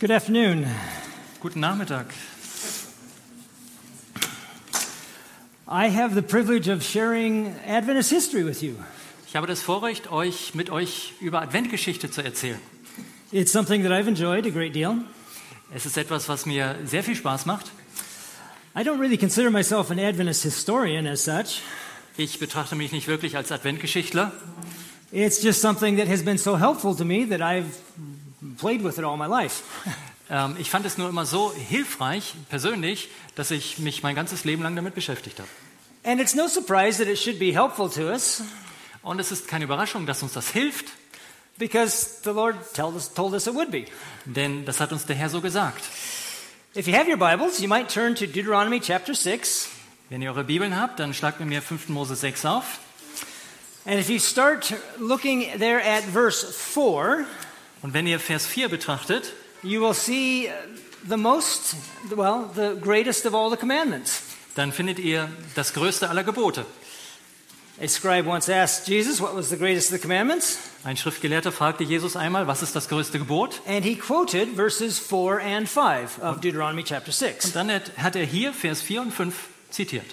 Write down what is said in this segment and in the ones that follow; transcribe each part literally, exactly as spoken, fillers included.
Good afternoon. Guten Nachmittag. I have the privilege of sharing Adventist history with you. Ich habe das Vorrecht, euch mit euch über Adventgeschichte zu erzählen. It's something that I've enjoyed a great deal. Es ist etwas, was mir sehr viel Spaß macht. I don't really consider myself an Adventist historian as such. Ich betrachte mich nicht wirklich als Adventgeschichtler. It's just something that has been so helpful to me that I've played with it all my life. Ähm, ich fand es nur immer so hilfreich, persönlich, dass ich mich mein ganzes Leben lang damit beschäftigt habe. And it's no surprise that it should be helpful to us. Und es ist keine Überraschung, dass uns das hilft, Because the Lord told us, told us it would be. denn das hat uns der Herr so gesagt. If you have your Bibles, you might turn to Deuteronomy chapter six. Wenn ihr eure Bibeln habt, dann schlagt mit mir fünften Mose sechs auf. And if you start looking there at verse four, Und wenn ihr Vers vier betrachtet, you will see the most, well, the greatest of all the commandments. dann findet ihr das größte aller Gebote. A scribe once asked Jesus, what was the greatest of the commandments? Ein Schriftgelehrter fragte Jesus einmal, was ist das größte Gebot? And he quoted verses four and five of Deuteronomy chapter six. Und dann hat er hier Vers vier und fünf zitiert.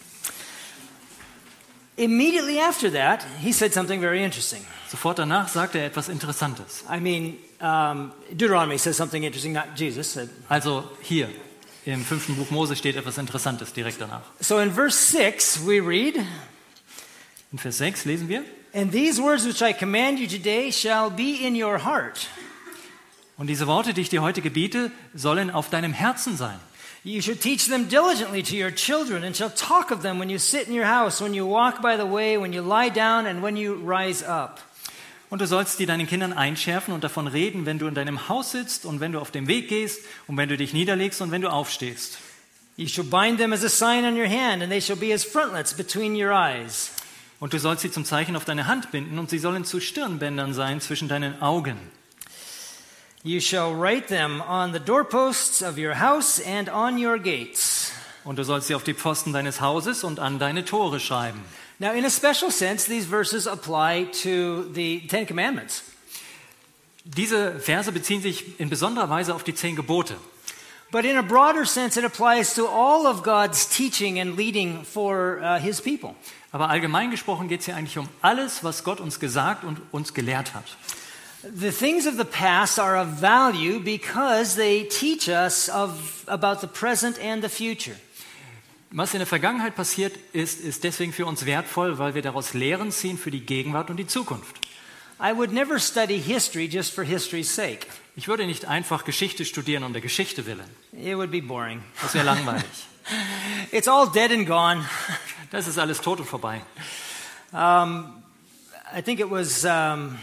Immediately after that, he said something very interesting. Sofort danach sagte er etwas Interessantes. I mean, um, Deuteronomy says something interesting, not Jesus said. Also hier im fünften Buch Mose steht etwas Interessantes direkt danach. So in verse six, we read, In Vers sechs lesen wir: "And these words which I command you today shall be in your heart. Und diese Worte, die ich dir heute gebiete, sollen auf deinem Herzen sein. You shall teach them diligently to your children, and shall talk of them when you sit in your house, when you walk by the way, when you lie down, and when you rise up." Und du sollst die deinen Kindern einschärfen und davon reden, wenn du in deinem Haus sitzt und wenn du auf dem Weg gehst und wenn du dich niederlegst und wenn du aufstehst. You shall bind them as a sign on your hand, and they shall be as frontlets between your eyes. Und du sollst sie zum Zeichen auf deine Hand binden und sie sollen zu Stirnbändern sein zwischen deinen Augen. You shall write them on the doorposts of your house and on your gates. Und du sollst sie auf die Pfosten deines Hauses und an deine Tore schreiben. Now, in a special sense, these verses apply to the Ten Commandments. Diese Verse beziehen sich in besonderer Weise auf die zehn Gebote. But in a broader sense, it applies to all of God's teaching and leading for uh, His people. Aber allgemein gesprochen geht es hier eigentlich um alles, was Gott uns gesagt und uns gelehrt hat. The things of the past are of value because they teach us of, about the present and the future. Was in der Vergangenheit passiert ist, ist deswegen für uns wertvoll, weil wir daraus Lehren ziehen für die Gegenwart und die Zukunft. I would never study history just for history's sake. Ich würde nicht einfach Geschichte studieren um der Geschichte willen. It would be boring. Das wäre langweilig. It's all dead and gone. Das ist alles tot und vorbei. Um, I think it was um,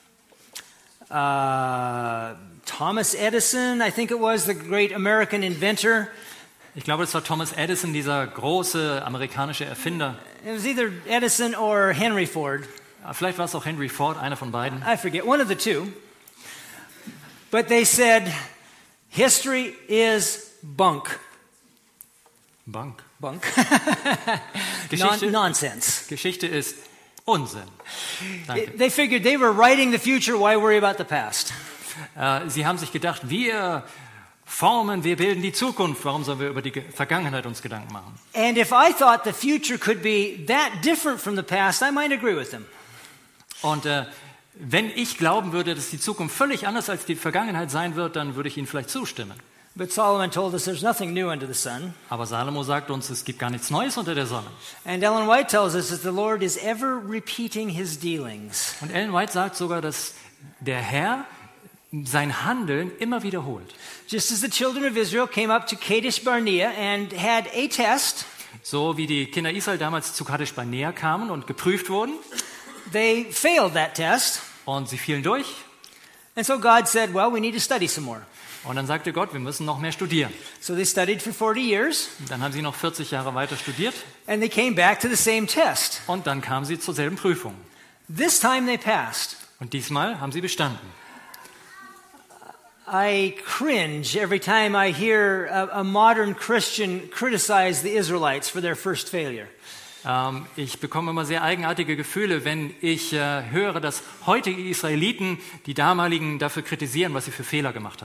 uh, Thomas Edison, I think it was the great American inventor. Ich glaube, das war Thomas Edison, dieser große amerikanische Erfinder. It was either Edison or Henry Ford. Vielleicht war es auch Henry Ford, einer von beiden. I forget, one of the two. But they said, history is bunk. Bunk. Bunk. Geschichte, Non- nonsense. Geschichte ist Unsinn. Danke. They figured they were writing the future, why worry about the past? Äh, Sie haben sich gedacht, wir formen, wir bilden die Zukunft. Warum sollen wir über die Ge- Vergangenheit uns Gedanken machen? And if I thought the future could be that different from the past, I might agree with them. Und äh, wenn ich glauben würde, dass die Zukunft völlig anders als die Vergangenheit sein wird, dann würde ich Ihnen vielleicht zustimmen. But Solomon told us there's nothing new under the sun. Aber Salomo sagt uns, es gibt gar nichts Neues unter der Sonne. And Ellen White tells us that the Lord is ever repeating his dealings. Und Ellen White sagt sogar, dass der Herr sein Handeln immer wiederholt. Just as the children of Israel came up to Kadesh Barnea and had a test, So wie die Kinder Israel damals zu Kadesh Barnea kamen und geprüft wurden they failed that test. und sie fielen durch. And so God said, well, we need to study some more. Und dann sagte Gott, wir müssen noch mehr studieren. So they studied for forty years, Dann haben sie noch vierzig Jahre weiter studiert and they came back to the same test. und dann kamen sie zur selben Prüfung. This time they passed. Und diesmal haben sie bestanden. I cringe every time I hear a, a modern Christian criticize the Israelites for their first failure. Ähm, ich bekomme immer sehr eigenartige Gefühle, wenn ich äh, höre, dass heutige Israeliten die damaligen dafür kritisieren, was sie für Fehler gemacht haben.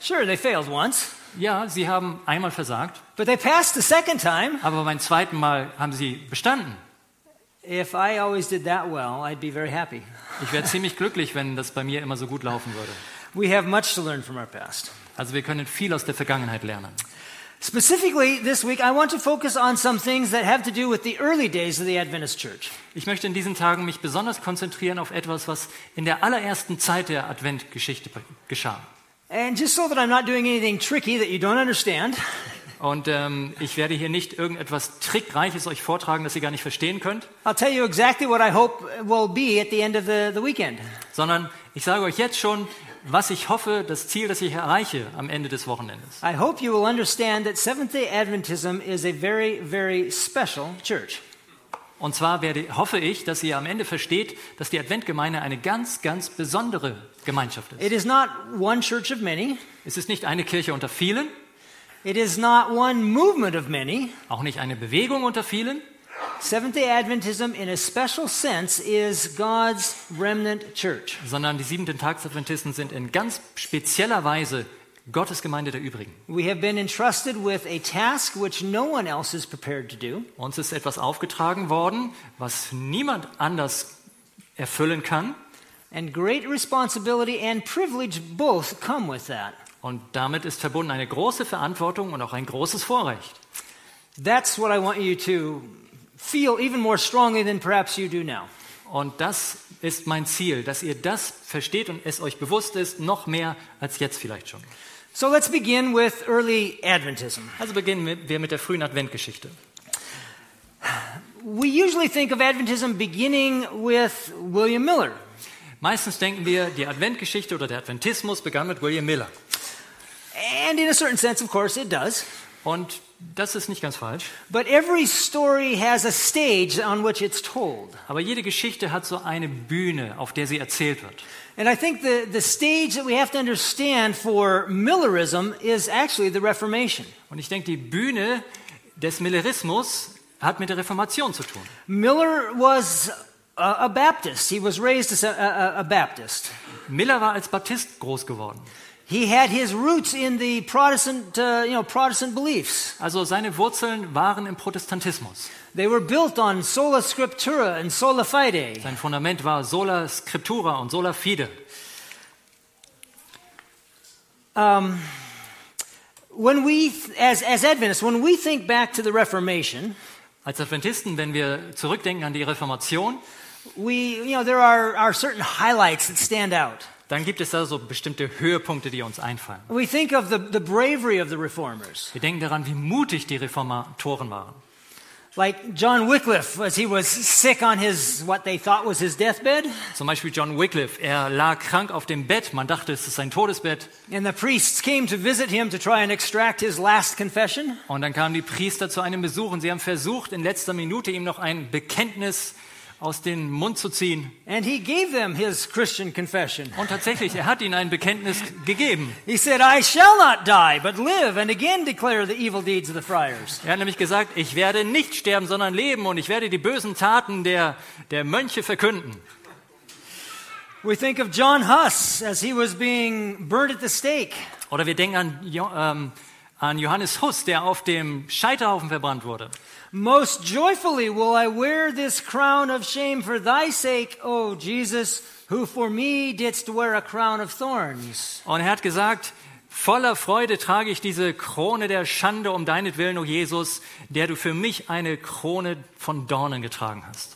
Sure, they failed once, Ja, sie haben einmal versagt, but they passed the second time. aber beim zweiten Mal haben sie bestanden. If I always did that well, I'd be very happy. Ich wäre ziemlich glücklich, wenn das bei mir immer so gut laufen würde. We have much to learn from our past. Also wir können viel aus der Vergangenheit lernen. Specifically this week, I want to focus on some things that have to do with the early days of the Adventist Church. Ich möchte in diesen Tagen mich besonders konzentrieren auf etwas, was in der allerersten Zeit der Adventgeschichte geschah. And just so that I'm not doing anything tricky that you don't understand, Und ähm, ich werde hier nicht irgendetwas Trickreiches euch vortragen, das ihr gar nicht verstehen könnt, I'll tell you exactly what I hope will be at the end of the, the weekend. sondern ich sage euch jetzt schon, was ich hoffe, das Ziel, das ich erreiche am Ende des Wochenendes. I hope you will understand that Seventh-day Adventism is a very, very special church. Und zwar werde, hoffe ich, dass ihr am Ende versteht, dass die Adventgemeinde eine ganz, ganz besondere Gemeinschaft ist. It is not one church of many. Es ist nicht eine Kirche unter vielen, It is not one movement of many. auch nicht eine Bewegung unter vielen. Seventh-day Adventism, in a special sense, is God's remnant church. sondern die Siebenten-Tags-Adventisten sind in ganz spezieller Weise Gottes Gemeinde der Übrigen. We have been entrusted with a task which no one else is prepared to do. Uns ist etwas aufgetragen worden, was niemand anders erfüllen kann, And great responsibility and privilege both come with that. und damit ist verbunden eine große Verantwortung und auch ein großes Vorrecht. That's what I want you to feel even more strongly than perhaps you do now. Und das ist mein Ziel, dass ihr das versteht und es euch bewusst ist, noch mehr als jetzt vielleicht schon. So let's begin with early Adventism. Also beginnen wir mit der frühen Adventgeschichte. We usually think of Adventism beginning with William Miller. Meistens denken wir, die Adventgeschichte oder der Adventismus begann mit William Miller. And in a certain sense, of course, it does. Und das ist nicht ganz falsch. But every story has a stage on which it's told. Aber jede Geschichte hat so eine Bühne, auf der sie erzählt wird. And I think the, the stage that we have to understand for Millerism is actually the Reformation. Und ich denke, die Bühne des Millerismus hat mit der Reformation zu tun. Miller was a, a Baptist. He was raised as a, a, a Baptist. Miller war als Baptist groß geworden. He had his roots in the Protestant, uh, you know, Protestant beliefs. Also seine Wurzeln waren im Protestantismus. They were built on sola scriptura and sola fide. Sein Fundament war sola scriptura und sola fide. Um, when we, as, as Adventists, when we think back to the Reformation, Als Adventisten, wenn wir zurückdenken an die Reformation, we, you know, there are, are certain highlights that stand out. dann gibt es da so bestimmte Höhepunkte, die uns einfallen. We think of the, the bravery of the reformers, Wir denken daran, wie mutig die Reformatoren waren. like John Wycliffe as he was sick on his, what they thought was his deathbed, Zum Beispiel John Wycliffe, er lag krank auf dem Bett, man dachte, es ist sein Todesbett. and the priests came to visit him to try and extract his last confession. Und dann kamen die Priester zu einem Besuch und sie haben versucht, in letzter Minute ihm noch ein Bekenntnis aus dem Mund zu ziehen. And he gave them his Christian confession. Und tatsächlich, er hat ihnen ein Bekenntnis gegeben. He said, I shall not die, but live and again declare the evil deeds of the friars. Er hat nämlich gesagt, ich werde nicht sterben, sondern leben und ich werde die bösen Taten der, der Mönche verkünden. We think of John Huss as he was being burned at the stake. Oder wir denken an, Jo- ähm, an Johannes Huss, der auf dem Scheiterhaufen verbrannt wurde. Most joyfully will I wear this crown of shame for thy sake, O Jesus, who for me didst wear a crown of thorns. Und er hat gesagt, voller Freude trage ich diese Krone der Schande um deinetwillen, o Jesus, der du für mich eine Krone von Dornen getragen hast.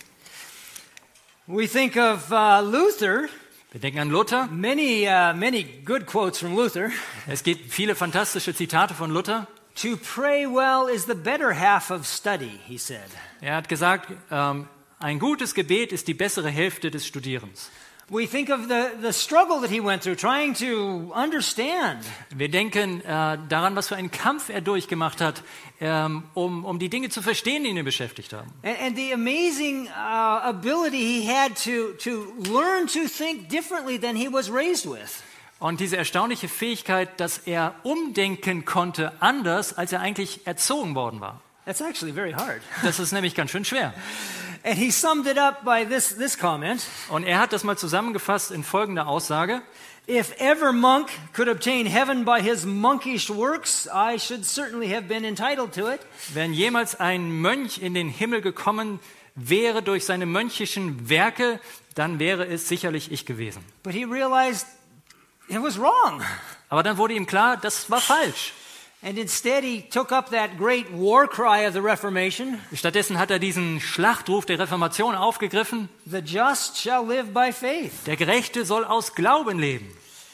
We think of uh, Luther. Wir denken an Luther. Many, uh, many good quotes from Luther. Es gibt viele fantastische Zitate von Luther. To pray well is the better half of study, he said. Er hat gesagt, ähm, ein gutes Gebet ist die bessere Hälfte des Studierens. We think of the, the struggle that he went through trying to understand. Wir denken äh, daran, was für einen Kampf er durchgemacht hat, ähm, um, um die Dinge zu verstehen, die ihn beschäftigt haben. And, and the amazing uh, ability he had to, to learn to think differently than he was raised with. Und diese erstaunliche Fähigkeit, dass er umdenken konnte, anders, als er eigentlich erzogen worden war. That's actually very hard. Das ist nämlich ganz schön schwer. And he summed it up by this, this comment. Und er hat das mal zusammengefasst in folgender Aussage. If ever monk could obtain heaven by his monkish works, I should certainly have been entitled to it. Wenn jemals ein Mönch in den Himmel gekommen wäre durch seine mönchischen Werke, dann wäre es sicherlich ich gewesen. But he realized it was wrong. Aber dann wurde ihm klar, das war falsch. And instead he took up that great war cry of the Reformation. Stattdessen hat er diesen Schlachtruf der Reformation aufgegriffen. The just shall live by faith. Der Gerechte soll aus Glauben leben.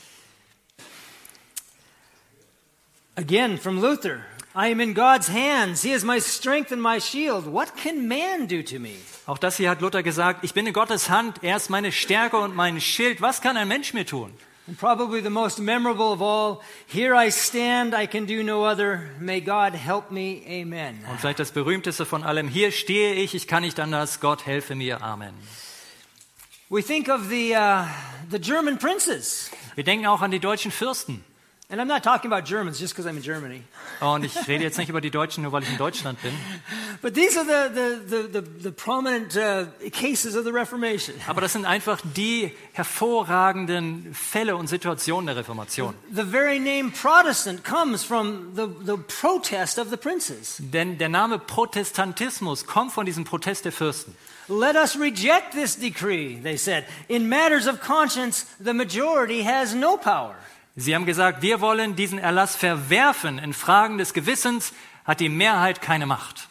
Again from Luther. I am in God's hands. He is my strength and my shield. What can man do to me? Auch das hier hat Luther gesagt, ich bin in Gottes Hand, er ist meine Stärke und mein Schild. Was kann ein Mensch mir tun? And probably the most memorable of all, here I stand, I can do no other. May God help me. Amen. Und vielleicht das berühmteste von allem, hier stehe ich, ich kann nicht anders, Gott helfe mir. Amen. We think of the, uh, the German princes. Wir denken auch an die deutschen Fürsten. And I'm not talking about Germans just because I'm in Germany. Und ich rede jetzt nicht über die Deutschen, nur weil ich in Deutschland bin. But these are the, the, the, the, the prominent uh, cases of the Reformation. Aber das sind einfach die hervorragenden Fälle und Situationen der Reformation. The very name Protestant comes from the, the protest of the princes. Denn der Name Protestantismus kommt von diesem Protest der Fürsten. Let us reject this decree, they said. In matters of conscience, the majority has no power. Sie haben gesagt, wir wollen diesen Erlass verwerfen. In Fragen des Gewissens hat die Mehrheit keine Macht.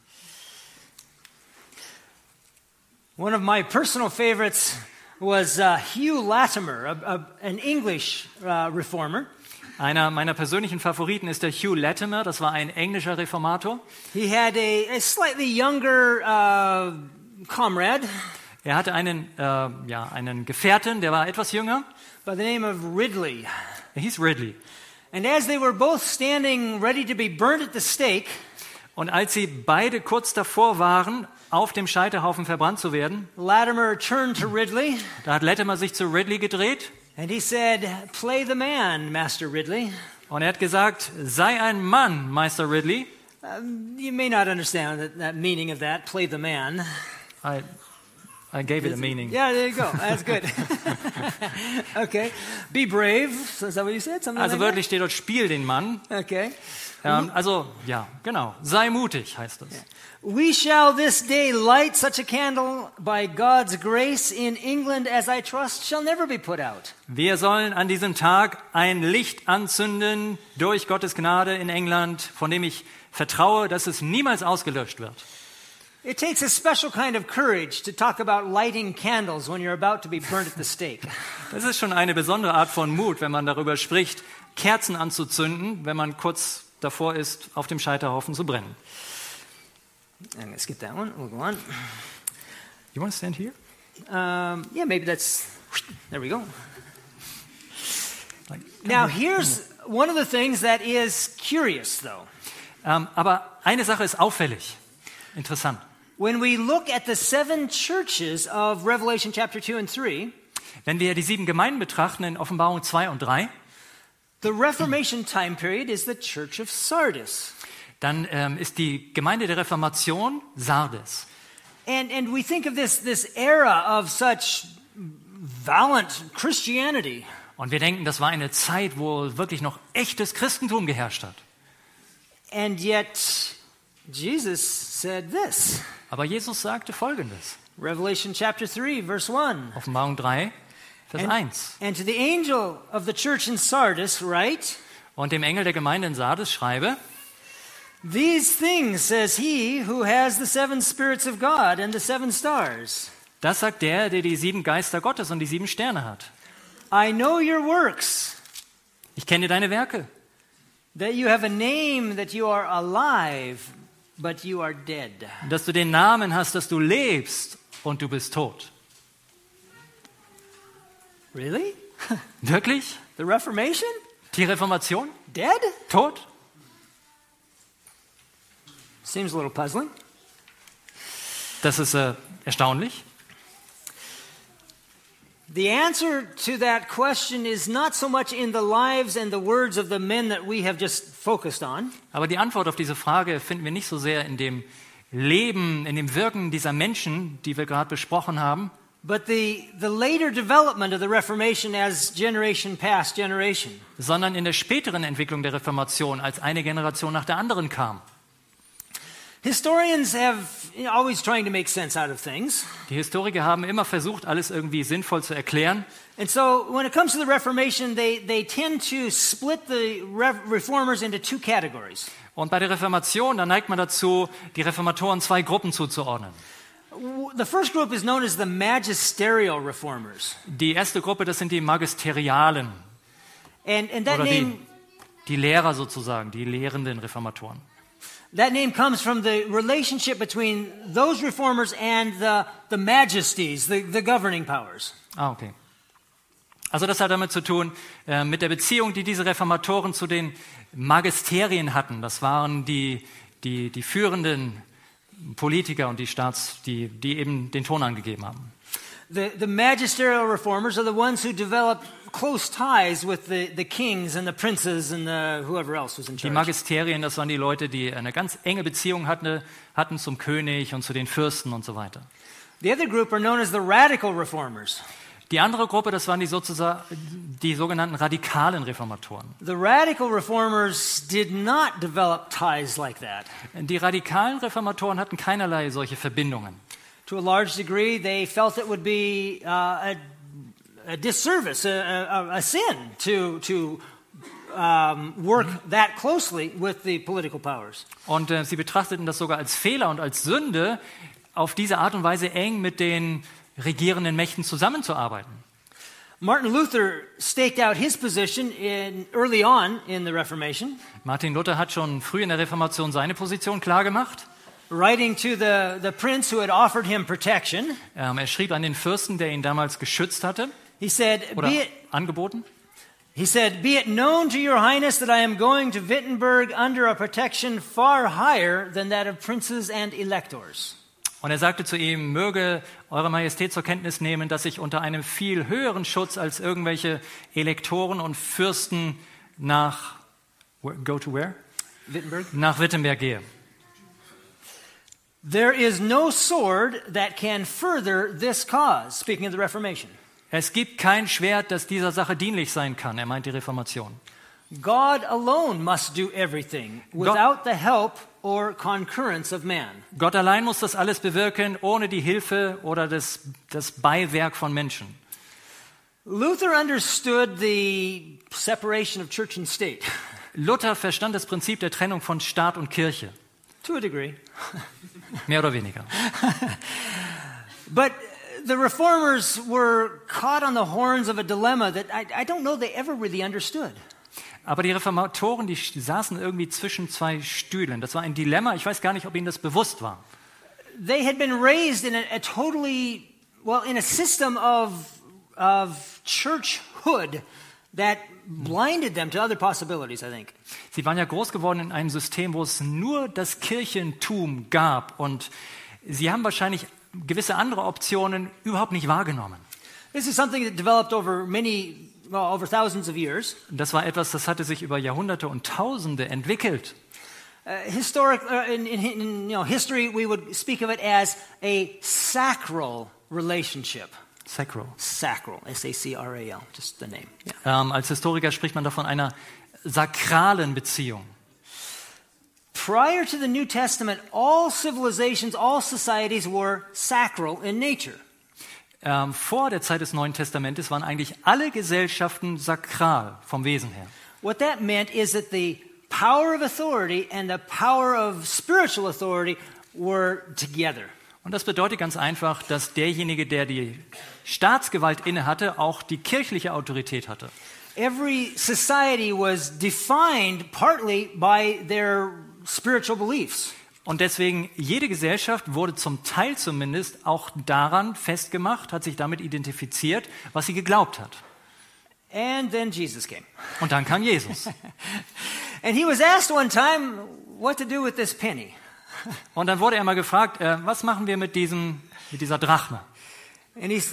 One of my personal favorites was uh, Hugh Latimer, a, a, an English uh, reformer. Einer meiner persönlichen Favoriten ist der Hugh Latimer, das war ein englischer Reformator. He had a, a slightly younger uh, comrade. Er hatte einen, äh, ja, einen Gefährten, der war etwas jünger. By the name of Ridley. Er hieß Ridley. And as they were both standing ready to be burned at the stake, und als sie beide kurz davor waren, auf dem Scheiterhaufen verbrannt zu werden, Latimer turned to Ridley. Da hat Latimer sich zu Ridley gedreht. And he said, "Play the man, Master Ridley." Und er hat gesagt, sei ein Mann, Meister Ridley. Um, you may not understand that, that meaning of that, play the man. I, I gave it a meaning. Yeah, there you go. That's good. Okay. Be brave. Is that what you said? Something Also like wörtlich steht dort, spiel den Mann. that? Okay. Ähm, also, ja, genau. Sei mutig, heißt das. We shall this day light such a candle by God's grace in England as I trust shall never be put out. Wir sollen an diesem Tag ein Licht anzünden durch Gottes Gnade in England, von dem ich vertraue, dass es niemals ausgelöscht wird. It takes a special kind of courage to talk about lighting candles when you're about to be burnt at the stake. Das ist schon eine besondere Art von Mut, wenn man darüber spricht, Kerzen anzuzünden, wenn man kurz davor ist, auf dem Scheiterhaufen zu brennen. I'm going to skip that one. We'll go on. You want to stand here? Um, yeah, maybe that's... There we go. Like, Now, here's one of the things that is curious, though. ähm, aber eine Sache ist auffällig, interessant. When we look at the seven churches of Revelation chapter two and three, Wenn wir die sieben Gemeinden betrachten in Offenbarung zwei und drei, the Reformation time period is the church of Sardis. dann ähm, ist die Gemeinde der Reformation Sardes. And, and we think of this, this era of such valiant Christianity. Und wir denken, das war eine Zeit, wo wirklich noch echtes Christentum geherrscht hat. And yet, Jesus said this. Aber Jesus sagte Folgendes. Revelation chapter three, verse one. Offenbarung drei, Vers And, eins. and to the angel of the church in Sardis write, Und dem Engel der Gemeinde in Sardes schreibe, these things says he who has the seven spirits of God and the seven stars. das sagt der, der die sieben Geister Gottes und die sieben Sterne hat. I know your works, Ich kenne deine Werke, that you have a name, that you are alive, but you are dead. dass du den Namen hast, dass du lebst und du bist tot. Really? Wirklich? The Reformation? Die Reformation? Dead? Tot? Seems a little puzzling. Das ist äh, erstaunlich. The answer to that question is not so much in the lives and the words of the men that we have just focused on. Aber die Antwort auf diese Frage finden wir nicht so sehr in dem Leben, in dem Wirken dieser Menschen, die wir gerade besprochen haben, but the, the later development of the Reformation as generation passed generation. sondern in der späteren Entwicklung der Reformation, als eine Generation nach der anderen kam. Historians have you know, always trying to make sense out of things. Die Historiker haben immer versucht, alles irgendwie sinnvoll zu erklären. And so when it comes to the Reformation, they, they tend to split the re- reformers into two categories. Und bei der Reformation, da neigt man dazu, die Reformatoren zwei Gruppen zuzuordnen. The first group is known as the magisterial reformers. Die erste Gruppe, das sind die Magisterialen, And, and that oder name, die, die Lehrer sozusagen, die lehrenden Reformatoren. that name comes from the relationship between those reformers and the, the majesties, the, the governing powers. Ah, okay. Also das hat damit zu tun, äh, mit der Beziehung, die diese Reformatoren zu den Magisterien hatten. Das waren die, die, die führenden Politiker und die Staats, die, die eben den Ton angegeben haben. The, the magisterial reformers are the ones who developed close ties with the, the kings and the princes and the, whoever else was in Die charge. Magisterien, das waren die Leute, die eine ganz enge Beziehung hatten, hatten zum König und zu den Fürsten und so weiter. The other group are known as the radical reformers. Die andere Gruppe, das waren die, sozusagen, die sogenannten radikalen Reformatoren. The radical reformers did not develop ties like that. Die radikalen Reformatoren hatten keinerlei solche Verbindungen. To a large degree, they felt it would be uh, a, a disservice, a, a, a sin to, to um, work that closely with the political powers. Und äh, sie betrachteten das sogar als Fehler und als Sünde, auf diese Art und Weise eng mit den regierenden Mächten zusammenzuarbeiten. Martin Luther staked out his position in, early on in the Reformation, Martin Luther hat schon früh in der Reformation seine Position klargemacht. writing to the, the prince who had offered him protection. Ähm, er schrieb an den Fürsten, der ihn damals geschützt hatte He said, oder be it, angeboten. he said, "Be it known to your highness that I am going to Wittenberg under a protection far higher than that of princes and electors." Und er sagte zu ihm, möge Eure Majestät zur Kenntnis nehmen, dass ich unter einem viel höheren Schutz als irgendwelche Elektoren und Fürsten nach, go to where? Wittenberg. Nach Wittenberg gehe. There is no sword that can further this cause, speaking of the Reformation. Es gibt kein Schwert, das dieser Sache dienlich sein kann. Er meint die Reformation. God alone must do everything without the help or concurrence of man. Gott allein muss das alles bewirken, ohne die Hilfe oder das, das Beiwerk von Menschen. Luther understood the separation of church and state Luther verstand das Prinzip der Trennung von Staat und Kirche, to a degree. mehr oder weniger. But the reformers were caught on the horns of a dilemma that I, I don't know they ever really understood. Aber die Reformatoren, die saßen irgendwie zwischen zwei Stühlen. Das war ein Dilemma. Ich weiß gar nicht, ob ihnen das bewusst war. They had been raised in a, a totally, well, in a system of, of churchhood that blinded them to other possibilities, I think. Sie waren ja groß geworden in einem System, wo es nur das Kirchentum gab. Und sie haben wahrscheinlich gewisse andere Optionen überhaupt nicht wahrgenommen. This is something that developed over many, well, over thousands of years. Das war etwas, das hatte sich über Jahrhunderte und Tausende entwickelt. Uh, historic, uh, in, in, in you know, history, we would speak of it as a sacral relationship. Sacral. Sacral, S A C R A L, just the name. Yeah. Ähm, als Historiker spricht man davon einer sakralen Beziehung. Prior to the New Testament, all civilizations, all societies were sacral in nature. Ähm, vor der Zeit des Neuen Testamentes waren eigentlich alle Gesellschaften sakral vom Wesen her. What that meant is that the power of authority and the power of spiritual authority were together. Und das bedeutet ganz einfach, dass derjenige, der die Staatsgewalt innehatte, auch die kirchliche Autorität hatte. Every society was defined partly by their spiritual beliefs. Und deswegen, jede Gesellschaft wurde zum Teil zumindest auch daran festgemacht, hat sich damit identifiziert, was sie geglaubt hat. And then Jesus came. Und dann kam Jesus. And he was asked one time what to do with this penny. Und dann wurde er mal gefragt, äh, was machen wir mit, diesem, mit dieser Drachme? And he's,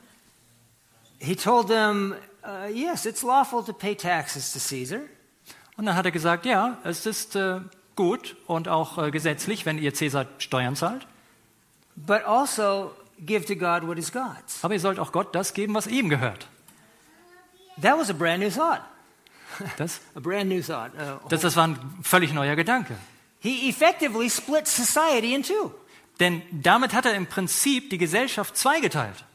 he told them, uh, yes, it's lawful to pay taxes to Caesar. Und dann hat er gesagt, ja, es ist äh, gut und auch äh, gesetzlich, wenn ihr Cäsar Steuern zahlt. But also, give to God what is God's. Aber ihr sollt auch Gott das geben, was ihm gehört. That was a brand new thought. Das, A brand new thought. Uh, das, das war ein völlig neuer Gedanke. he effectively split society in two. Denn damit hat er im Prinzip die Gesellschaft zweigeteilt.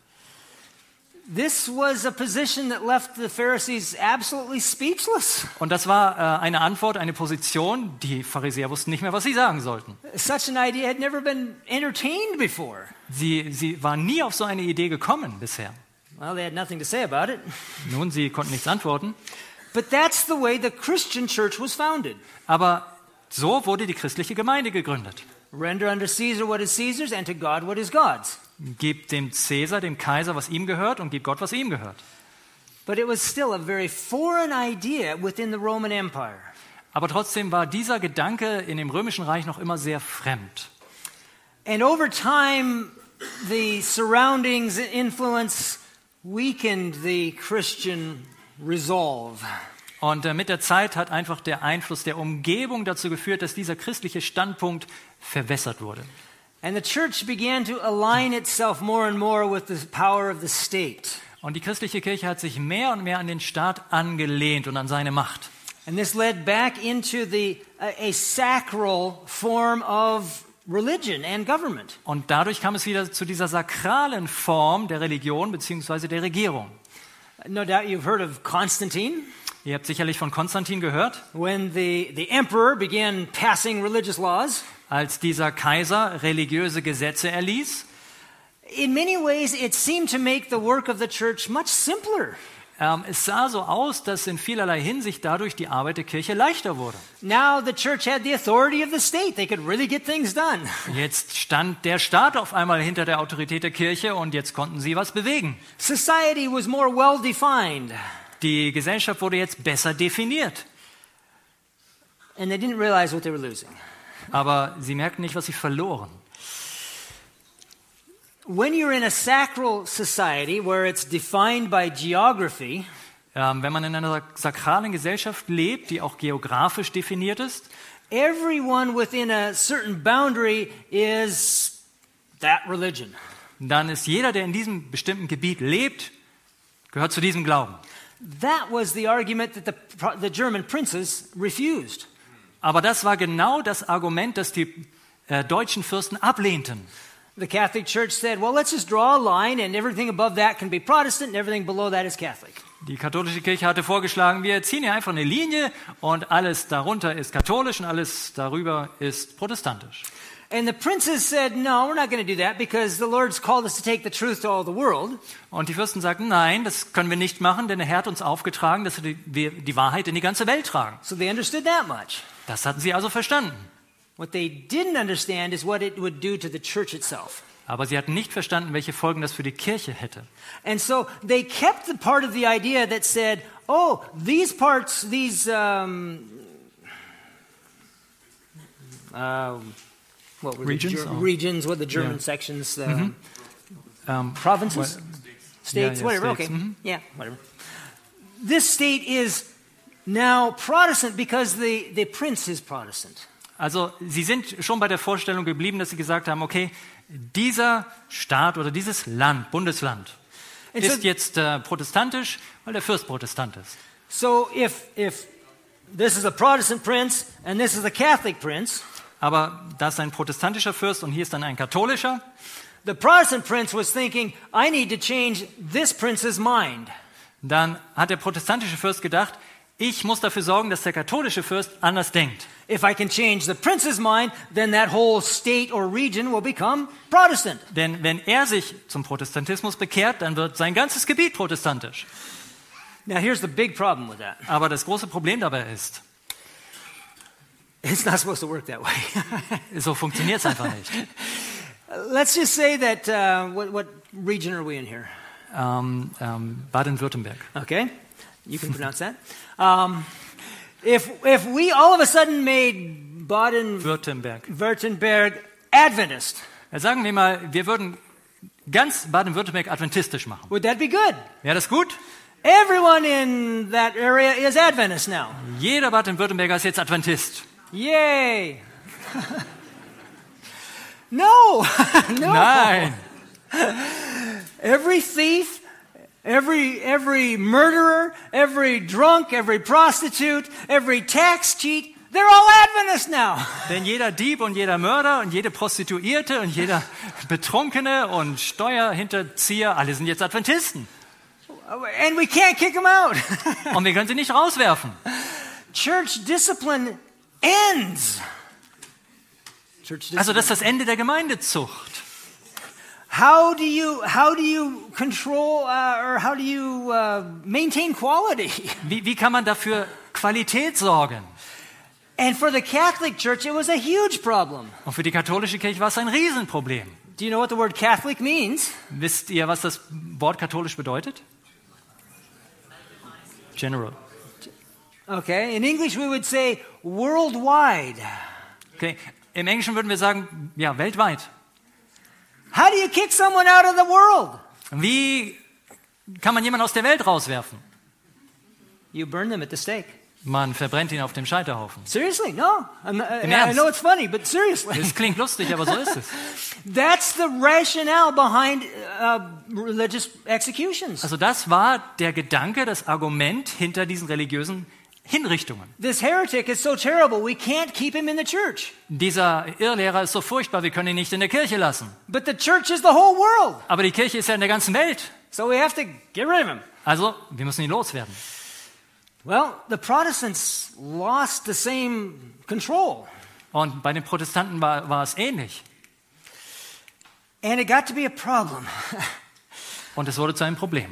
This was a position that left the Pharisees absolutely speechless. Und das war äh, eine Antwort, eine Position, die Pharisäer wussten nicht mehr, was sie sagen sollten. Such an idea had never been entertained before. Sie, sie waren nie auf so eine Idee gekommen bisher. Well, they had nothing to say about it. Nun, sie konnten nichts antworten. But that's the way the Christian church was founded. Aber so wurde die christliche Gemeinde gegründet. Render unto Caesar what is Caesar's and to God what is God's. Gebt dem Cäsar, dem Kaiser, was ihm gehört und gebt Gott, was ihm gehört. But it was still a very foreign idea within the Roman Empire. Aber trotzdem war dieser Gedanke in dem Römischen Reich noch immer sehr fremd. And over time, the surroundings and influence weakened the Christian resolve. Und äh, mit der Zeit hat einfach der Einfluss der Umgebung dazu geführt, dass dieser christliche Standpunkt verwässert wurde. And the church began to align itself more and more with the power of the state. Und die christliche Kirche hat sich mehr und mehr an den Staat angelehnt und an seine Macht. And this led back into the a, a sacral form of religion and government. Und dadurch kam es wieder zu dieser sakralen Form der Religion bzw. der Regierung. No doubt you've heard of Constantine. Ihr habt sicherlich von Konstantin gehört. When the, the emperor began passing religious laws, Als dieser Kaiser religiöse Gesetze erließ. in many ways it seemed to make the work of the church much simpler. Ähm, es sah so aus, dass in vielerlei Hinsicht dadurch die Arbeit der Kirche leichter wurde. Now the church had the authority of the state. They could really get things done. Jetzt stand der Staat auf einmal hinter der Autorität der Kirche und jetzt konnten sie was bewegen. Society was more well defined. Die Gesellschaft wurde jetzt besser definiert. And they didn't realize what they were losing. Aber sie merkten nicht, was sie verloren. When you're in a sacral society where it's defined by geography, Ähm, wenn man in einer sakralen Gesellschaft lebt, die auch geografisch definiert ist, everyone within a certain boundary is that religion. dann ist jeder, der in diesem bestimmten Gebiet lebt, gehört zu diesem Glauben. That was the argument that the, the German princes refused. Aber das war genau das Argument, das die äh, deutschen Fürsten ablehnten. The Catholic Church said, well, let's just draw a line and everything above that can be Protestant and everything below that is Catholic. Die katholische Kirche hatte vorgeschlagen, wir ziehen hier einfach eine Linie und alles darunter ist katholisch und alles darüber ist protestantisch. And the princes said, no, we're not going to do that because the Lord's called us to take the truth to all the world. Und die Fürsten sagten, nein, das können wir nicht machen, denn der Herr hat uns aufgetragen, dass wir die, wir die Wahrheit in die ganze Welt tragen. So they understood that much. Das hatten sie also verstanden. What they didn't understand is what it would do to the church itself. Aber sie hatten nicht verstanden, welche Folgen das für die Kirche hätte. And so they kept the part of the idea that said, oh, these parts, these um, uh, what were Regions? the Ger- Oh. regions, what the German Yeah. sections, uh, Mhm. Um, provinces, well, states, yeah, yeah, whatever. states, Okay, mhm. yeah, whatever. This state is now Protestant because the the prince is Protestant. Also sie sind schon bei der Vorstellung geblieben, dass sie gesagt haben, okay, dieser Staat oder dieses Land, Bundesland, And so- ist jetzt äh, protestantisch, weil der Fürst Protestant ist. So if if this is a Protestant prince and this is a Catholic prince, Aber da ist ein protestantischer Fürst und hier ist dann ein katholischer. the Protestant prince was thinking, I need to change this prince's mind. Dann hat der protestantische Fürst gedacht, ich muss dafür sorgen, dass der katholische Fürst anders denkt. If I can change the prince's mind, then that whole state or region will become Protestant. Denn wenn er sich zum Protestantismus bekehrt, dann wird sein ganzes Gebiet protestantisch. Now here's the big problem with that. Aber das große Problem dabei ist, It's not supposed to work that way. so funktioniert es einfach nicht. Let's just say that, uh, what, what region are we in here? Ähm, ähm, Baden-Württemberg. Okay, you can pronounce that. Um, if, if we all of a sudden made Württemberg. Baden-Württemberg Adventist, Ja, sagen wir mal, wir würden ganz Baden-Württemberg adventistisch machen. would that be good? Wäre das gut? Everyone in that area is Adventist now. Jeder Baden-Württemberger ist jetzt Adventist. Yay! No, no. Nein. Every thief, every, every murderer, every drunk, every prostitute, every tax cheat, they're all Adventists now. Denn jeder Dieb und jeder Mörder und jede Prostituierte und jeder Betrunkene und Steuerhinterzieher, alle sind jetzt Adventisten. And we can't kick them out. Und wir können sie nicht rauswerfen. Church discipline ends. Church discipline. Also das ist das Ende der Gemeindezucht. How do you how do you control uh, or how do you uh, maintain quality? Wie, wie kann man dafür Qualität sorgen? And for the Catholic Church, it was a huge problem. Und für die katholische Kirche war es ein Riesenproblem. Do you know what the word Catholic means? Wisst ihr, was das Wort katholisch bedeutet? General. Okay, in English we would say worldwide. Okay. Im Englischen würden wir sagen, ja, weltweit. How do you kick someone out of the world? Wie kann man jemanden aus der Welt rauswerfen? You burn them at the stake. Man verbrennt ihn auf dem Scheiterhaufen. Seriously? No. I'm not, Im I Ernst? know it's funny, but seriously. Das klingt lustig, aber so ist es. That's the rationale behind uh, religious executions. Also das war der Gedanke, das Argument hinter diesen religiösen Hinrichtungen. This heretic is so terrible, we can't keep him in the church. Dieser Irrlehrer ist so furchtbar, wir können ihn nicht in der Kirche lassen. But the church is the whole world. Aber die Kirche ist ja in der ganzen Welt. So we have to get rid of him. Also, wir müssen ihn loswerden. Well, the Protestants lost the same control. Und bei den Protestanten war, war es ähnlich. And it got to be a problem. Und es wurde zu einem Problem.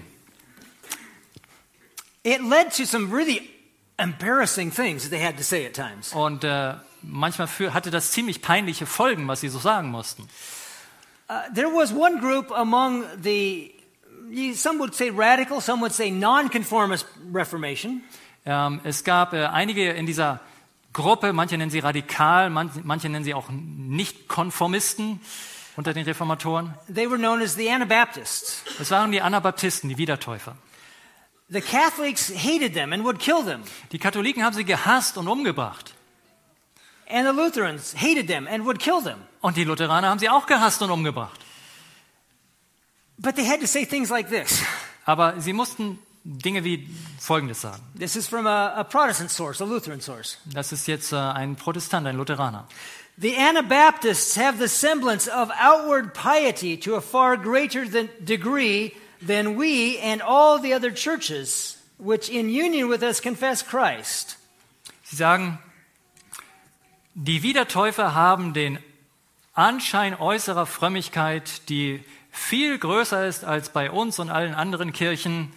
It led to some really embarrassing things that they had to say at times. Und äh, manchmal für, hatte das ziemlich peinliche Folgen, was sie so sagen mussten. Uh, there was one group among the, some would say radical, some would say non-conformist Reformation. Ähm, es gab äh, einige in dieser Gruppe, manche nennen sie radikal, man, manche nennen sie auch Nicht-Konformisten unter den Reformatoren. They were known as the Anabaptists. Es waren die Anabaptisten, die Wiedertäufer. The Catholics hated them and would kill them. Die Katholiken haben sie gehasst und umgebracht. And the Lutherans hated them and would kill them. Und die Lutheraner haben sie auch gehasst und umgebracht. But they had to say things like this. Aber sie mussten Dinge wie Folgendes sagen. This is from a, a Protestant source, a Lutheran source. Das ist jetzt äh, ein Protestant, ein Lutheraner. The Anabaptists have the semblance of outward piety to a far greater than degree than we and all the other churches, which in union with us confess Christ. Sie sagen, die Wiedertäufer haben den Anschein äußerer Frömmigkeit, die viel größer ist als bei uns und allen anderen Kirchen,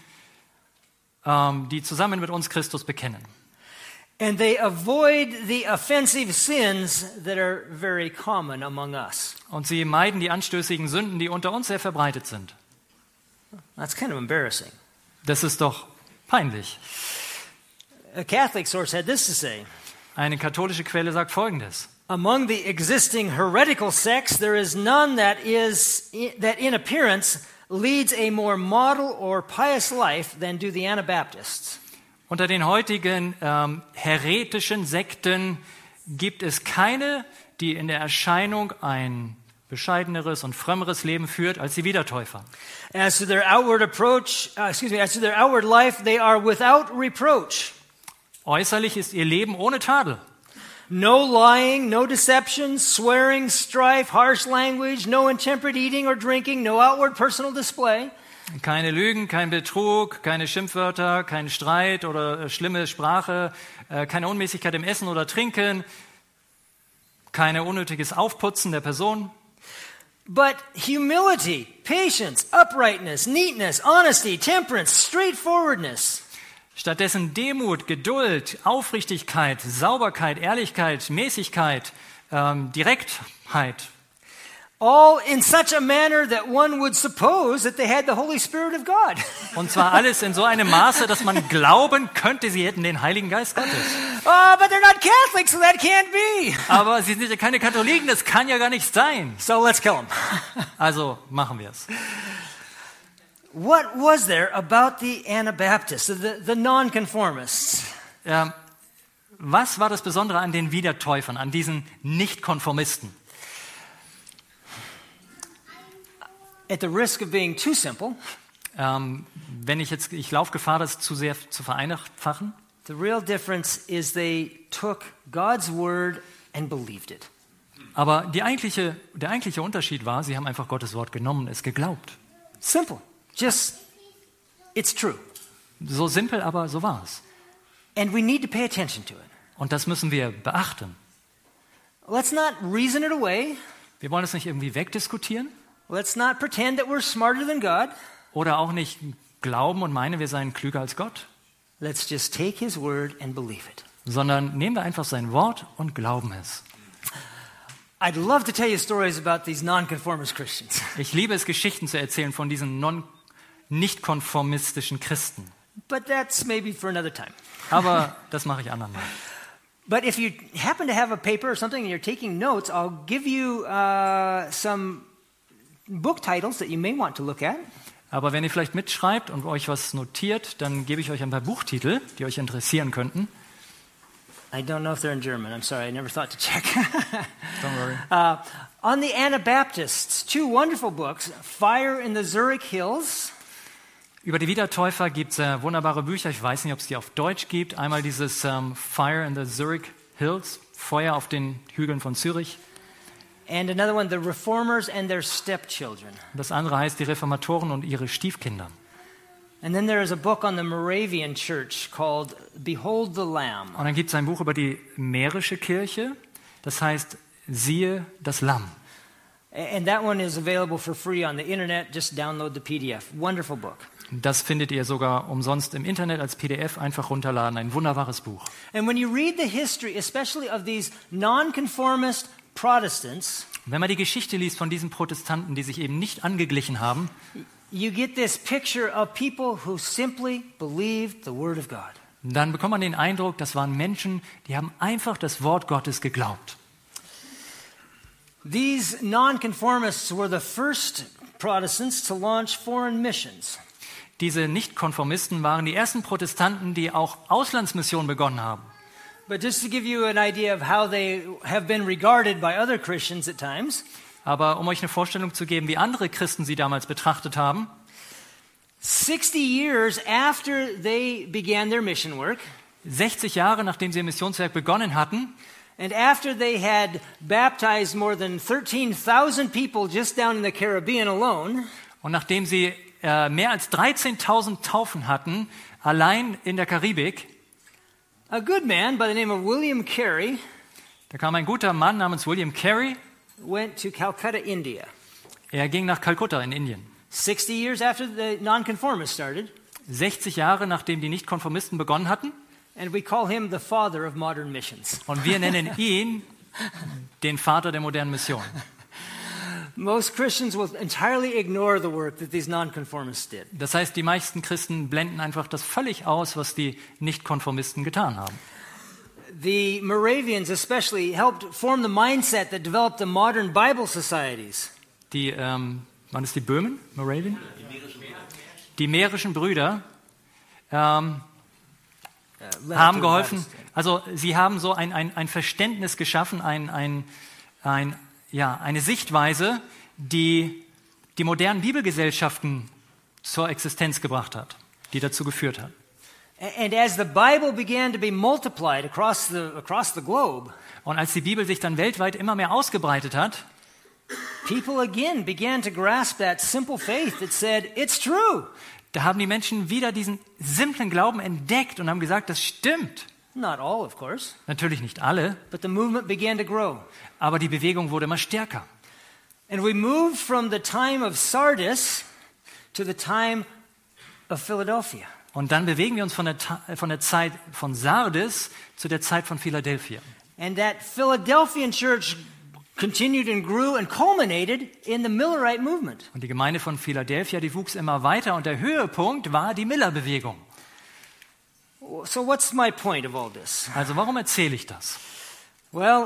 ähm, die zusammen mit uns Christus bekennen. And they avoid the offensive sins that are very common among us. Und sie meiden die anstößigen Sünden, die unter uns sehr verbreitet sind. That's kind of embarrassing. Das ist doch peinlich. A Catholic source had this to say. Eine katholische Quelle sagt Folgendes. Among the existing heretical sects, there is none that is that in appearance leads a more model or pious life than do the Anabaptists. Unter den heutigen ähm, heretischen Sekten gibt es keine, die in der Erscheinung ein bescheideneres und frömmeres Leben führt als die Wiedertäufer. As to their outward approach, uh, excuse me, as to their outward life, they are without reproach. Äußerlich ist ihr Leben ohne Tadel. No lying, no deception, swearing, strife, harsh language, no intemperate eating or drinking, no outward personal display. Keine Lügen, kein Betrug, keine Schimpfwörter, kein Streit oder äh, schlimme Sprache, äh, keine Unmäßigkeit im Essen oder Trinken, kein unnötiges Aufputzen der Person. But humility, patience, uprightness, neatness, honesty, temperance, straightforwardness. Stattdessen Demut, Geduld, Aufrichtigkeit, Sauberkeit, Ehrlichkeit, Mäßigkeit, ähm, Direktheit. All in such a manner that one would suppose that they had the Holy Spirit of God. Und zwar alles in so einem Maße, dass man glauben könnte, sie hätten den Heiligen Geist Gottes. Oh, but they're not Catholics, so that can't be. Aber sie sind ja keine Katholiken, das kann ja gar nicht sein. So let's kill them. Also machen wir es. What was there about the Anabaptists, the, the nonconformists? Ähm, was war das Besondere an den Wiedertäufern, an diesen Nichtkonformisten? at the risk of being too simple, Ähm, wenn ich jetzt, ich laufe Gefahr, das zu sehr zu vereinfachen. the real difference is they took God's word and believed it. Aber die eigentliche, der eigentliche Unterschied war, sie haben einfach Gottes Wort genommen, es geglaubt. Simple. Just, it's true. So simpel, aber so war es. And we need to pay attention to it. Und das müssen wir beachten. Let's not reason it away. Wir wollen es nicht irgendwie wegdiskutieren Let's not pretend that we're smarter than God. oder auch nicht glauben und meinen, wir seien klüger als Gott, Let's just take his word and believe it. sondern nehmen wir einfach sein Wort und glauben es. I'd love to tell you stories about these nonconformist Christians. Ich liebe es, Geschichten zu erzählen von diesen non nicht-konformistischen Christen. But that's maybe for another time. Aber das mache ich andermal. But if you happen to have a paper or something and you're taking notes, I'll give you uh, some book titles that you may want to look at. Aber wenn ihr vielleicht mitschreibt und euch was notiert, dann gebe ich euch ein paar Buchtitel, die euch interessieren könnten. I don't know if they're in German. I'm sorry, I never thought to check. Don't worry. uh, on the Anabaptists, two wonderful books, Fire in the Zurich Hills. Über die Wiedertäufer gibt es äh, wunderbare Bücher. Ich weiß nicht, ob es die auf Deutsch gibt. Einmal dieses ähm, Fire in the Zurich Hills, Feuer auf den Hügeln von Zürich. And another one, The Reformers and Their Stepchildren. Das andere heißt die Reformatoren und ihre Stiefkinder. And then there is a book on the Moravian Church called Behold the Lamb. Und dann gibt es ein Buch über die mährische Kirche, das heißt Siehe das Lamm. And that one is available for free on the internet. Just download the P D F. Wonderful book. Das findet ihr sogar umsonst im Internet als P D F, einfach runterladen. Ein wunderbares Buch. And when you read the history, especially of these nonconformist Protestants, Wenn man die Geschichte liest von diesen Protestanten, die sich eben nicht angeglichen haben, you get this picture of people who simply believed the Word of God. dann bekommt man den Eindruck, das waren Menschen, die haben einfach das Wort Gottes geglaubt. These nonconformists were the first Protestants to launch foreign missions. Diese Nichtkonformisten waren die ersten Protestanten, die auch Auslandsmissionen begonnen haben. But just to give you an idea of how they have been regarded by other Christians at times, Aber um euch eine Vorstellung zu geben, wie andere Christen sie damals betrachtet haben, sixty years after they began their mission work, sechzig Jahre nachdem sie ihr Missionswerk begonnen hatten, and after they had baptized more than thirteen thousand people just down in the Caribbean alone, und nachdem sie äh, mehr als dreizehntausend Taufen hatten, allein in der Karibik, a good man by the name of William Carey da kam ein guter Mann namens William Carey. went to Calcutta, India. Er ging nach Kalkutta in Indien. sixty years after the nonconformists started, sechzig Jahre nachdem die Nichtkonformisten begonnen hatten. and we call him the father of modern missions. Und wir nennen ihn den Vater der modernen Mission. Most Christians will entirely ignore the work that these nonconformists did. Das heißt, die meisten Christen blenden einfach das völlig aus, was die Nichtkonformisten getan haben. The Moravians especially helped form the mindset that developed the modern Bible societies. Die, ähm, waren es die Böhmen? Moravian? Die mährischen Brüder ähm, Uh, haben geholfen, also sie haben so ein, ein, ein Verständnis geschaffen, ein, ein, ein, ja, eine Sichtweise, die die modernen Bibelgesellschaften zur Existenz gebracht hat, die dazu geführt hat. And as the Bible began to be multiplied across the, across the globe, Und als die Bibel sich dann weltweit immer mehr ausgebreitet hat, people again began to grasp that simple faith that said, it's true. da haben die Menschen wieder diesen simplen Glauben entdeckt und haben gesagt, das stimmt. Not all, of course, Natürlich nicht alle, but the movement began to grow. aber die Bewegung wurde immer stärker. And we moved from the time of Sardis to the time of Philadelphia. Und dann bewegen wir uns von der, Ta- von der Zeit von Sardes zu der Zeit von Philadelphia. And that Philadelphian church continued and grew and culminated in the Millerite movement. Und die Gemeinde von Philadelphia, die wuchs immer weiter und der Höhepunkt war die Miller-Bewegung. So what's my point of all this? Also warum erzähle ich das? Well,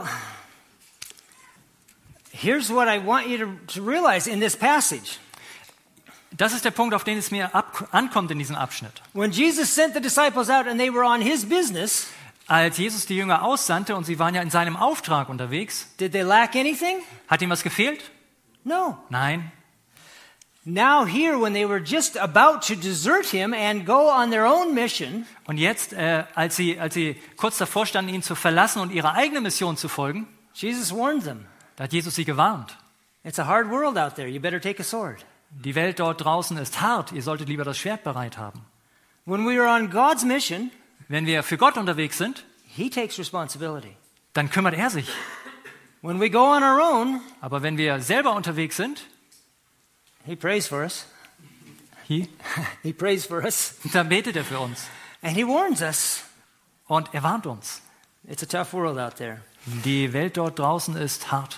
here's what I want you to, to realize in this passage. Das ist der Punkt, auf den es mir ab- ankommt in diesem Abschnitt. When Jesus sent the disciples out and they were on his business, Als Jesus die Jünger aussandte und sie waren ja in seinem Auftrag unterwegs, did they lack anything? hat ihm was gefehlt? No. Nein. Now here, when they were just about to desert him and go on their own mission, Und jetzt, äh, als sie, als sie kurz davor standen, ihn zu verlassen und ihrer eigenen Mission zu folgen, Jesus warned them. da hat Jesus sie gewarnt. It's a hard world out there. You better take a sword. Die Welt dort draußen ist hart, ihr solltet lieber das Schwert bereit haben. When we are on God's mission, Wenn wir für Gott unterwegs sind, he takes responsibility. dann kümmert er sich. When we go on our own, Aber wenn wir selber unterwegs sind, he prays for us. He, He prays for us. dann betet er für uns. And he warns us. Und er warnt uns. It's a tough world out there. Die Welt dort draußen ist hart.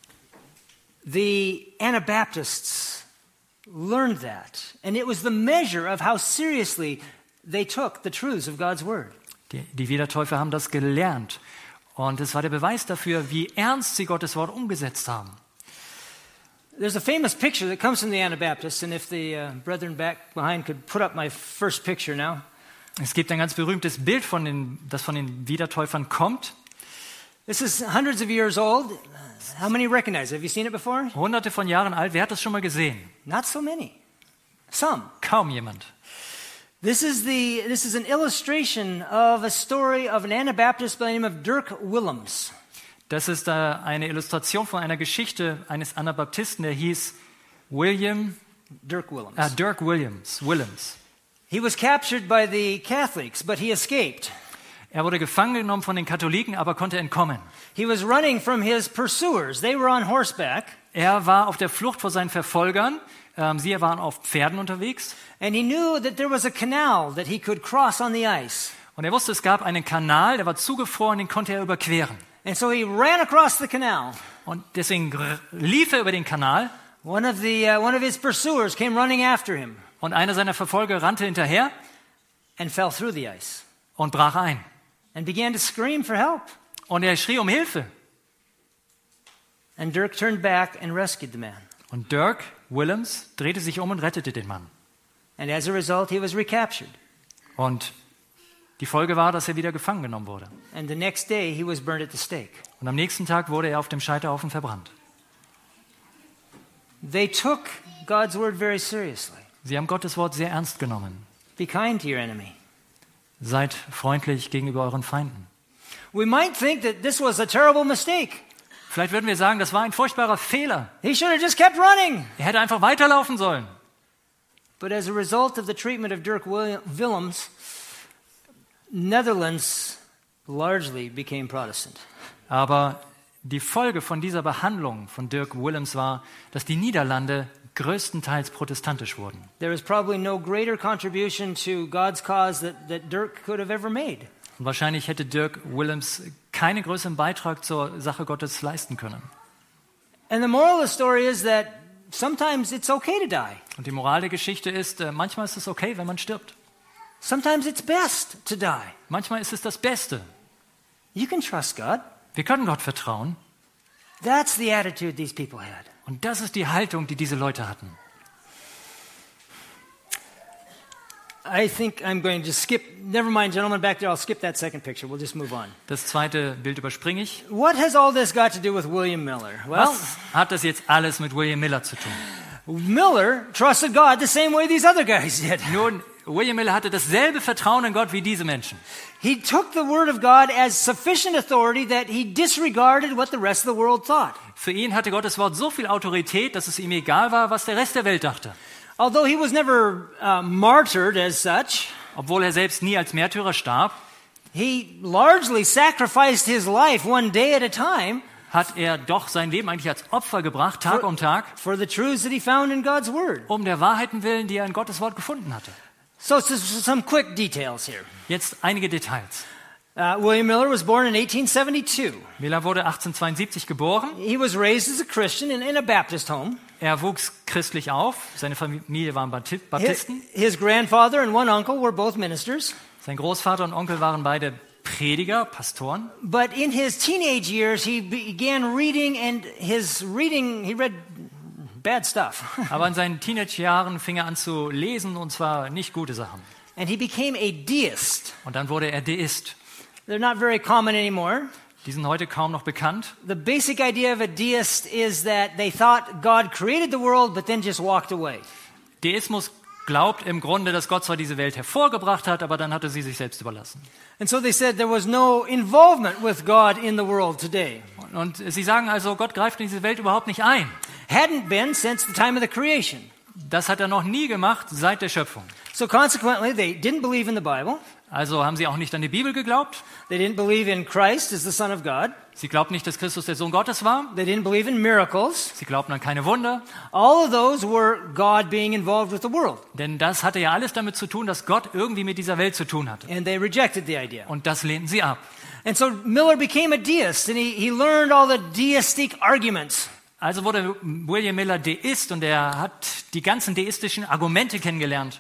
The Anabaptists learned that. And it was the measure of how seriously they took the truths of God's word. Die, die Wiedertäufer haben das gelernt. Und es war der Beweis dafür, wie ernst sie Gottes Wort umgesetzt haben. There's a famous picture that comes from the Anabaptists, and if the uh, brethren back behind could put up my first picture now. Es gibt ein ganz berühmtes Bild, von den, das von den Wiedertäufern kommt. This is hundreds of years old. How many recognize it? Have you seen it before? Hunderte von Jahren alt. Wer hat das schon mal gesehen? Not so many. Some. Kaum jemand. This is the this is an illustration of a story of an Anabaptist by the name of Dirk Willems. Das ist äh, eine Illustration von einer Geschichte eines Anabaptisten, der hieß William, Dirk Willems. äh, Dirk Williams. Williams. He was captured by the Catholics, but he escaped. Er wurde gefangen genommen von den Katholiken, aber konnte entkommen. He was running from his pursuers. They were on horseback. Er war auf der Flucht vor seinen Verfolgern. Ähm, sie waren auf Pferden unterwegs. And he knew that there was a canal that he could cross on the ice. Und er wusste, es gab einen Kanal, der war zugefroren, den konnte er überqueren. And so he ran across the canal. Und deswegen gr- lief er über den Kanal. One of the uh, one of his pursuers came running after him Und einer seiner Verfolger rannte hinterher and fell through the ice und brach ein. and began to scream for help. Und er schrie um Hilfe. And Dirk turned back and rescued the man. Und Dirk Willems drehte sich um und rettete den Mann. And as a result, he was recaptured. Und die Folge war, dass er wieder gefangen genommen wurde. And the next day, he was burned at the stake. Und am nächsten Tag wurde er auf dem Scheiterhaufen verbrannt. They took God's word very seriously. Sie haben Gottes Wort sehr ernst genommen. Be kind to your enemy. Seid freundlich gegenüber euren Feinden. We might think that this was a terrible mistake. Vielleicht würden wir sagen, das war ein furchtbarer Fehler. He should have just kept running. Er hätte einfach weiterlaufen sollen. But as a result of the treatment of Dirk Wil- Willems, Netherlands largely became Protestant. Aber die Folge von dieser Behandlung von Dirk Willems war, dass die Niederlande größtenteils protestantisch wurden. There is probably no greater contribution to God's cause that, that Dirk could have ever made. Und wahrscheinlich hätte Dirk Willems keinen größeren Beitrag zur Sache Gottes leisten können. And the moral of the story is that sometimes it's okay to die. Und die Moral der Geschichte ist, äh, manchmal ist es okay, wenn man stirbt. Sometimes it's best to die. Manchmal ist es das Beste. You can trust God. Wir können Gott vertrauen. That's the attitude these people had. Und das ist die Haltung, die diese Leute hatten. I think I'm going to skip, never mind, gentlemen back there, I'll skip that second picture. We'll just move on. Das zweite Bild überspringe ich. What has all this got to do with William Miller? Well, Was hat das jetzt alles mit William Miller zu tun? Miller trusted God the same way these other guys did. Nun, William Miller hatte dasselbe Vertrauen in Gott wie diese Menschen. He took the word of God as sufficient authority that he disregarded what the rest of the world thought. Für ihn hatte Gottes Wort so viel Autorität, dass es ihm egal war, was der Rest der Welt dachte. Although he was never uh, martyred as such, Obwohl er selbst nie als Märtyrer starb, he largely sacrificed his life one day at a time hat er doch sein Leben eigentlich als Opfer gebracht, Tag um Tag, for the truths that he found in God's word. um der Wahrheiten willen, die er in Gottes Wort gefunden hatte. So, so some quick details here. Jetzt einige Details. Uh, William Miller was born in eighteen seventy-two. Miller wurde achtzehnhundertzweiundsiebzig geboren. He was raised as a Christian in, in a Baptist home. Er wuchs christlich auf. Seine Familie waren Bapti- His, Baptisten. his grandfather and one uncle were both ministers. Sein Großvater und Onkel waren beide Prediger, Pastoren. But in his teenage years, he began reading, and his reading, he read bad stuff. Aber in seinen Teenagerjahren fing er an zu lesen, und zwar nicht gute Sachen. And he became a deist. Und dann wurde er Deist. They're not very common anymore. Die sind heute kaum noch bekannt. The basic idea of a deist is that they thought God created the world but then just walked away. Deismus glaubt im Grunde, dass Gott zwar diese Welt hervorgebracht hat, aber dann hat er sie sich selbst überlassen. And so they said there was no involvement with God in the world today. Und sie sagen also, Gott greift in diese Welt überhaupt nicht ein. Hadn't been since the time of the creation. Das hat er noch nie gemacht seit der Schöpfung. So consequently, they didn't believe in the Bible. Also haben sie auch nicht an die Bibel geglaubt. They didn't believe in Christ as the Son of God. Sie glaubten nicht, dass Christus der Sohn Gottes war. They didn't believe in miracles. Sie glaubten an keine Wunder. All of those were God being involved with the world. Denn das hatte ja alles damit zu tun, dass Gott irgendwie mit dieser Welt zu tun hatte. And they rejected the idea. Und das lehnten sie ab. And so Miller became a deist and he, he learned all the deistic arguments. Also wurde William Miller Deist und er hat die ganzen deistischen Argumente kennengelernt.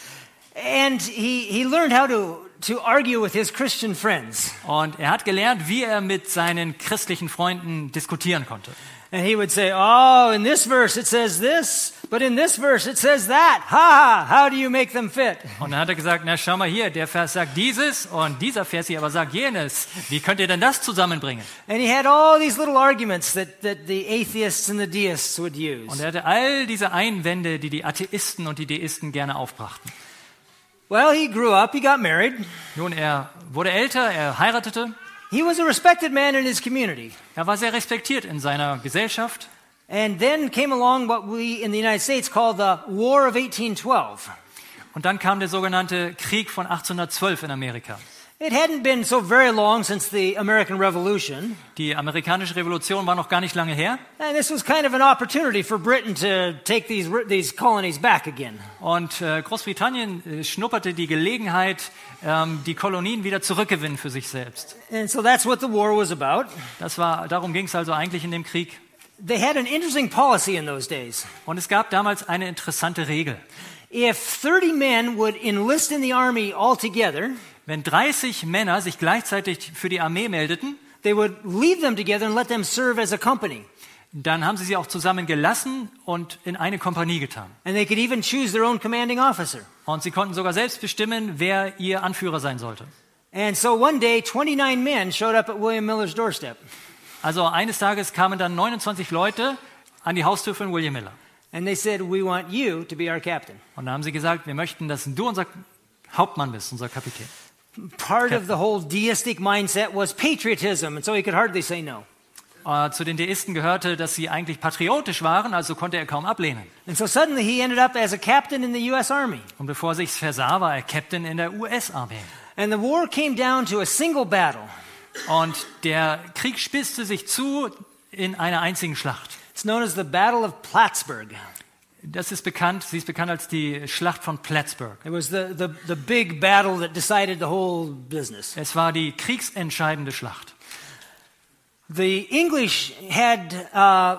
And he, he learned how to, to argue with his Christian friends. Und er hat gelernt, wie er mit seinen christlichen Freunden diskutieren konnte. And he would say, oh, in this verse it says this, but in this verse it says that. Ha ha, how do you make them fit? Und dann hat er gesagt, na schau mal hier, der Vers sagt dieses und dieser Vers hier aber sagt jenes. Wie könnt ihr denn das zusammenbringen? And he had all these little arguments that, that the atheists and the deists would use. Und er hatte all diese Einwände, die die Atheisten und die Deisten gerne aufbrachten. Well, he grew up, he got married. Nun, er wurde älter, er heiratete. He was a respected man in his community. Er war sehr respektiert in seiner Gesellschaft. And then came along what we in the United States call the War of eighteen twelve. Und dann kam der sogenannte Krieg von achtzehnhundertzwölf in Amerika. It hadn't been so very long since the American Revolution. Die amerikanische Revolution war noch gar nicht lange her. And this was kind of an opportunity for Britain to take these, these colonies back again. Und äh, Großbritannien äh, schnupperte die Gelegenheit, ähm, die Kolonien wieder zurückgewinnen für sich selbst. And so that's what the war was about. Das war, darum ging es also eigentlich in dem Krieg. They had an interesting policy in those days. Und es gab damals eine interessante Regel. If thirty men would enlist in the army altogether, wenn dreißig Männer sich gleichzeitig für die Armee meldeten, they would leave them together and let them serve as a company. Dann haben sie sie auch zusammen gelassen und in eine Kompanie getan. And they could even choose their own commanding officer. Und sie konnten sogar selbst bestimmen, wer ihr Anführer sein sollte. And so one day, twenty-nine men showed up at William Miller's doorstep. Also eines Tages kamen dann neunundzwanzig Leute an die Haustür von William Miller. And they said, we want you to be our captain. Und da haben sie gesagt, wir möchten, dass du unser Hauptmann bist, unser Kapitän. Part of the whole deistic mindset was patriotism, and so he could hardly say no. Uh, zu den Deisten gehörte, dass sie eigentlich patriotisch waren, also konnte er kaum ablehnen. And so suddenly he ended up as a captain in the U S Army. Und bevor er sich's versah, war er Captain in der U S-Armee. And the war came down to a single battle. Und der Krieg spitzte sich zu in einer einzigen Schlacht. It's known as the Battle of Plattsburgh. Das ist bekannt, sie ist bekannt als die Schlacht von Plattsburgh. It was the, the, the big battle that decided the whole business. Es war die kriegsentscheidende Schlacht. The English had uh,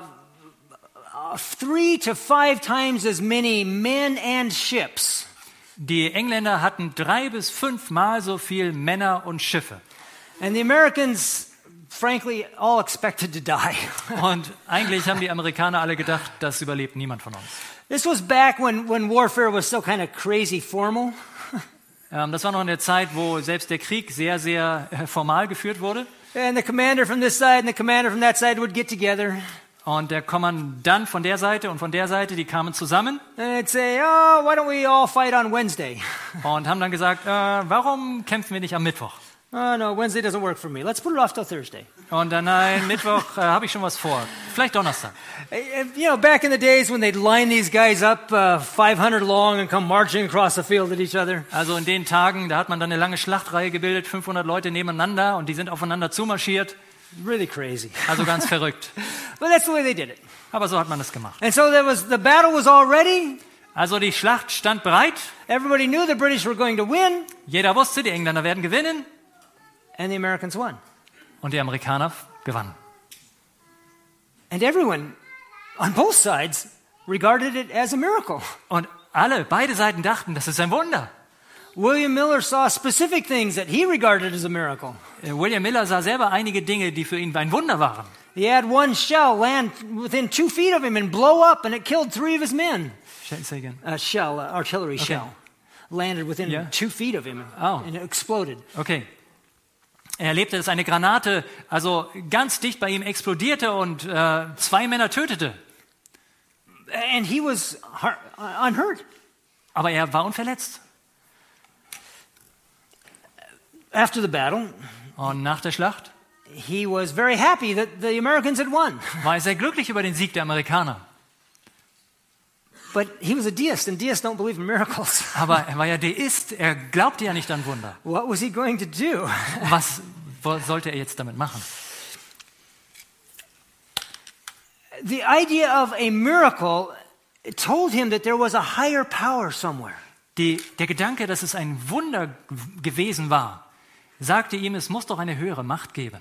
three to five times as many men and ships. Die Engländer hatten drei bis fünfmal so viel Männer und Schiffe. And the Americans, frankly, all expected to die. Und eigentlich haben die Amerikaner alle gedacht, das überlebt niemand von uns. This was back when, when warfare was still kind of crazy formal. Ähm, das war noch in der Zeit, wo selbst der Krieg sehr, sehr äh, formal geführt wurde. And the commander from this side and the commander from that side would get together. Und der Kommandant von der Seite und von der Seite, die kamen zusammen. And they'd say, oh, why don't we all fight on Wednesday? Und haben dann gesagt, äh, warum kämpfen wir nicht am Mittwoch? Oh, no, Wednesday doesn't work for me. Let's put it off till Thursday. Und dann, nein, Mittwoch äh, habe ich schon was vor. Vielleicht Donnerstag. You know, back in the days when they'd line these guys up uh, five hundred long and come marching across the field at each other. Also in den Tagen, da hat man dann eine lange Schlachtreihe gebildet, fünfhundert Leute nebeneinander und die sind aufeinander zumarschiert. Really crazy. Also ganz verrückt. But that's the way they did it. Aber so hat man das gemacht. And so there was the battle was all ready. Also die Schlacht stand bereit. Everybody knew the British were going to win. Jeder wusste, die Engländer werden gewinnen. And the Americans won. Und die Amerikaner gewannen. And everyone on both sides regarded it as a miracle. Und alle, beide Seiten dachten, das ist ein Wunder. William Miller saw specific things that he regarded as a miracle. William Miller sah selber einige Dinge, die für ihn ein Wunder waren. He had one shell land within two feet of him and blow up, and it killed three of his men. Say again. A shell, an artillery Okay. shell, landed within Yeah. two feet of him, Oh. and it exploded. Okay. Er erlebte, dass eine Granate also ganz dicht bei ihm explodierte und äh, zwei Männer tötete. And he was har- unhurt. Aber er war unverletzt. After the battle, Und nach der Schlacht he was very happy that the Americans had won. war er sehr glücklich über den Sieg der Amerikaner. But he was a deist, and deists don't believe in miracles. Aber er war ja Deist, er glaubte ja nicht an Wunder. What was he going to do? Was was sollte er jetzt damit machen? The idea of a miracle told him that there was a higher power somewhere. Die, der Gedanke, dass es ein Wunder g- gewesen war, sagte ihm, es muss doch eine höhere Macht geben.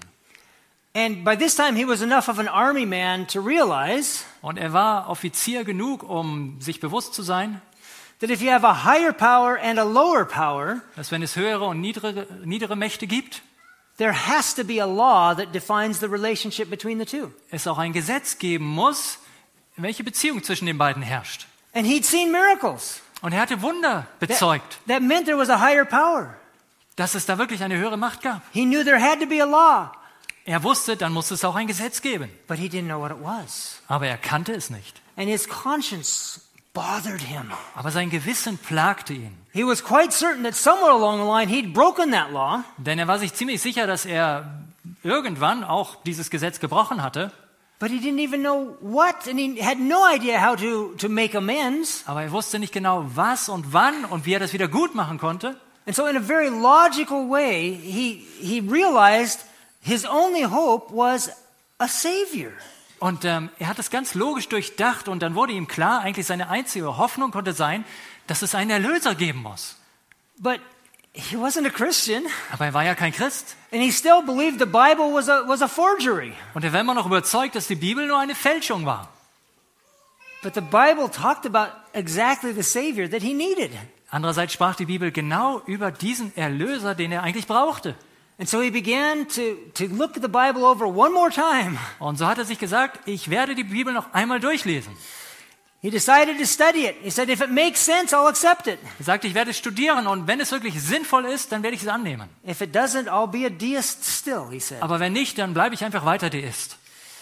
And by this time, he was enough of an army man to realize Und er war Offizier genug, um sich bewusst zu sein, that if you have a higher power and a lower power, dass wenn es höhere und niedere, niedere Mächte gibt, there has to be a law that defines the relationship between the two. es auch ein Gesetz geben muss, welche Beziehung zwischen den beiden herrscht. And he'd seen miracles. Und er hatte Wunder That, bezeugt, that meant there was a higher power. dass es da wirklich eine höhere Macht gab. He knew there had to be a law, Er wusste, dann muss es auch ein Gesetz geben. but he didn't know what it was. Aber er kannte es nicht. And his conscience bothered him. Aber sein Gewissen plagte ihn. He was quite certain that somewhere along the line he'd broken that law, Denn er war sich ziemlich sicher, dass er irgendwann auch dieses Gesetz gebrochen hatte. but he didn't even know what, and he had no idea how to, to make amends. Aber er wusste nicht genau, was und wann und wie er das wieder gut machen konnte. And so in a very logical way, he, he realized his only hope was a savior. Und ähm, er hat es ganz logisch durchdacht und dann wurde ihm klar, eigentlich seine einzige Hoffnung konnte sein, dass es einen Erlöser geben muss. But he wasn't a Christian, Aber er war ja kein Christ. and he still believed the Bible was a, was a forgery. Und er war immer noch überzeugt, dass die Bibel nur eine Fälschung war. But the Bible talked about exactly the savior that he needed. Andererseits sprach die Bibel genau über diesen Erlöser, den er eigentlich brauchte. And so he began to, to look at the Bible over one more time. Und so hat er sich gesagt, ich werde die Bibel noch einmal durchlesen. He decided to study it. He said, if it makes sense, I'll accept it. Er sagte, ich werde es studieren und wenn es wirklich sinnvoll ist, dann werde ich es annehmen. If it doesn't, I'll be a deist still, he said. Aber wenn nicht, dann bleibe ich einfach weiter Deist.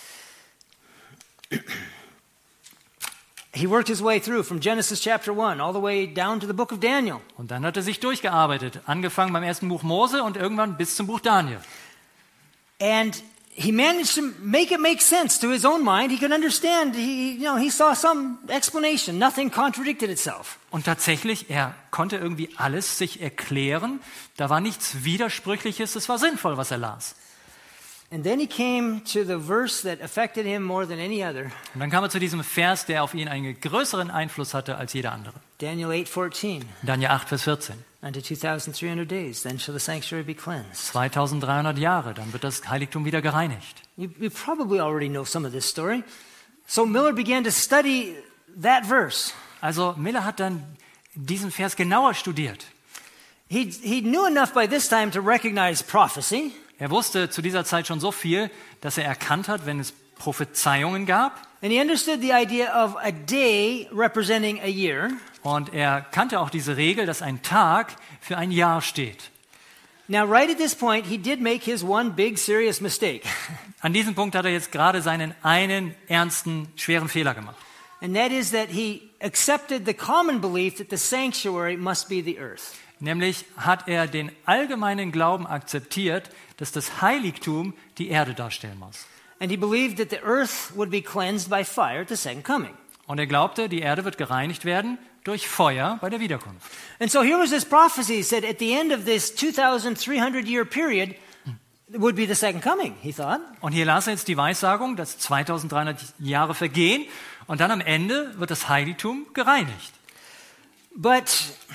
He worked his way through from Genesis chapter one all the way down to the book of Daniel. Und dann hat er sich durchgearbeitet, angefangen beim ersten Buch Mose und irgendwann bis zum Buch Daniel. And he managed to make it make sense to his own mind. He could understand. He, you know, he saw some explanation. Nothing contradicted itself. Und tatsächlich, er konnte irgendwie alles sich erklären. Da war nichts Widersprüchliches, es war sinnvoll, was er las. And then he came to the verse that affected him more than any other. Und dann kam er zu diesem Vers, der auf ihn einen größeren Einfluss hatte als jeder andere. Daniel eight fourteen. Daniel acht, Vers vierzehn. Unto two thousand three hundred days, then shall the sanctuary be cleansed. zweitausenddreihundert Jahre, dann wird das Heiligtum wieder gereinigt. You, you probably already know some of this story. So Miller began to study that verse. Also Miller hat dann diesen Vers genauer studiert. He, he knew enough by this time to recognize prophecy. Er wusste zu dieser Zeit schon so viel, dass er erkannt hat, wenn es Prophezeiungen gab. And he understood the idea of a day representing a year. Und er kannte auch diese Regel, dass ein Tag für ein Jahr steht. Now, right at this point, he did make his one big serious mistake. An diesem Punkt hat er jetzt gerade seinen einen ernsten, schweren Fehler gemacht. And that is that he accepted the common belief that the sanctuary must be the earth. Nämlich hat er den allgemeinen Glauben akzeptiert, dass das Heiligtum die Erde darstellen muss. And he believed that the earth would be cleansed by fire at the second coming. Und er glaubte, die Erde wird gereinigt werden durch Feuer bei der Wiederkunft. And so here was this prophecy. He said at the end of this two thousand three hundred year period would be the second coming, he thought. Und hier las er jetzt die Weissagung, dass zweitausenddreihundert Jahre vergehen und dann am Ende wird das Heiligtum gereinigt. But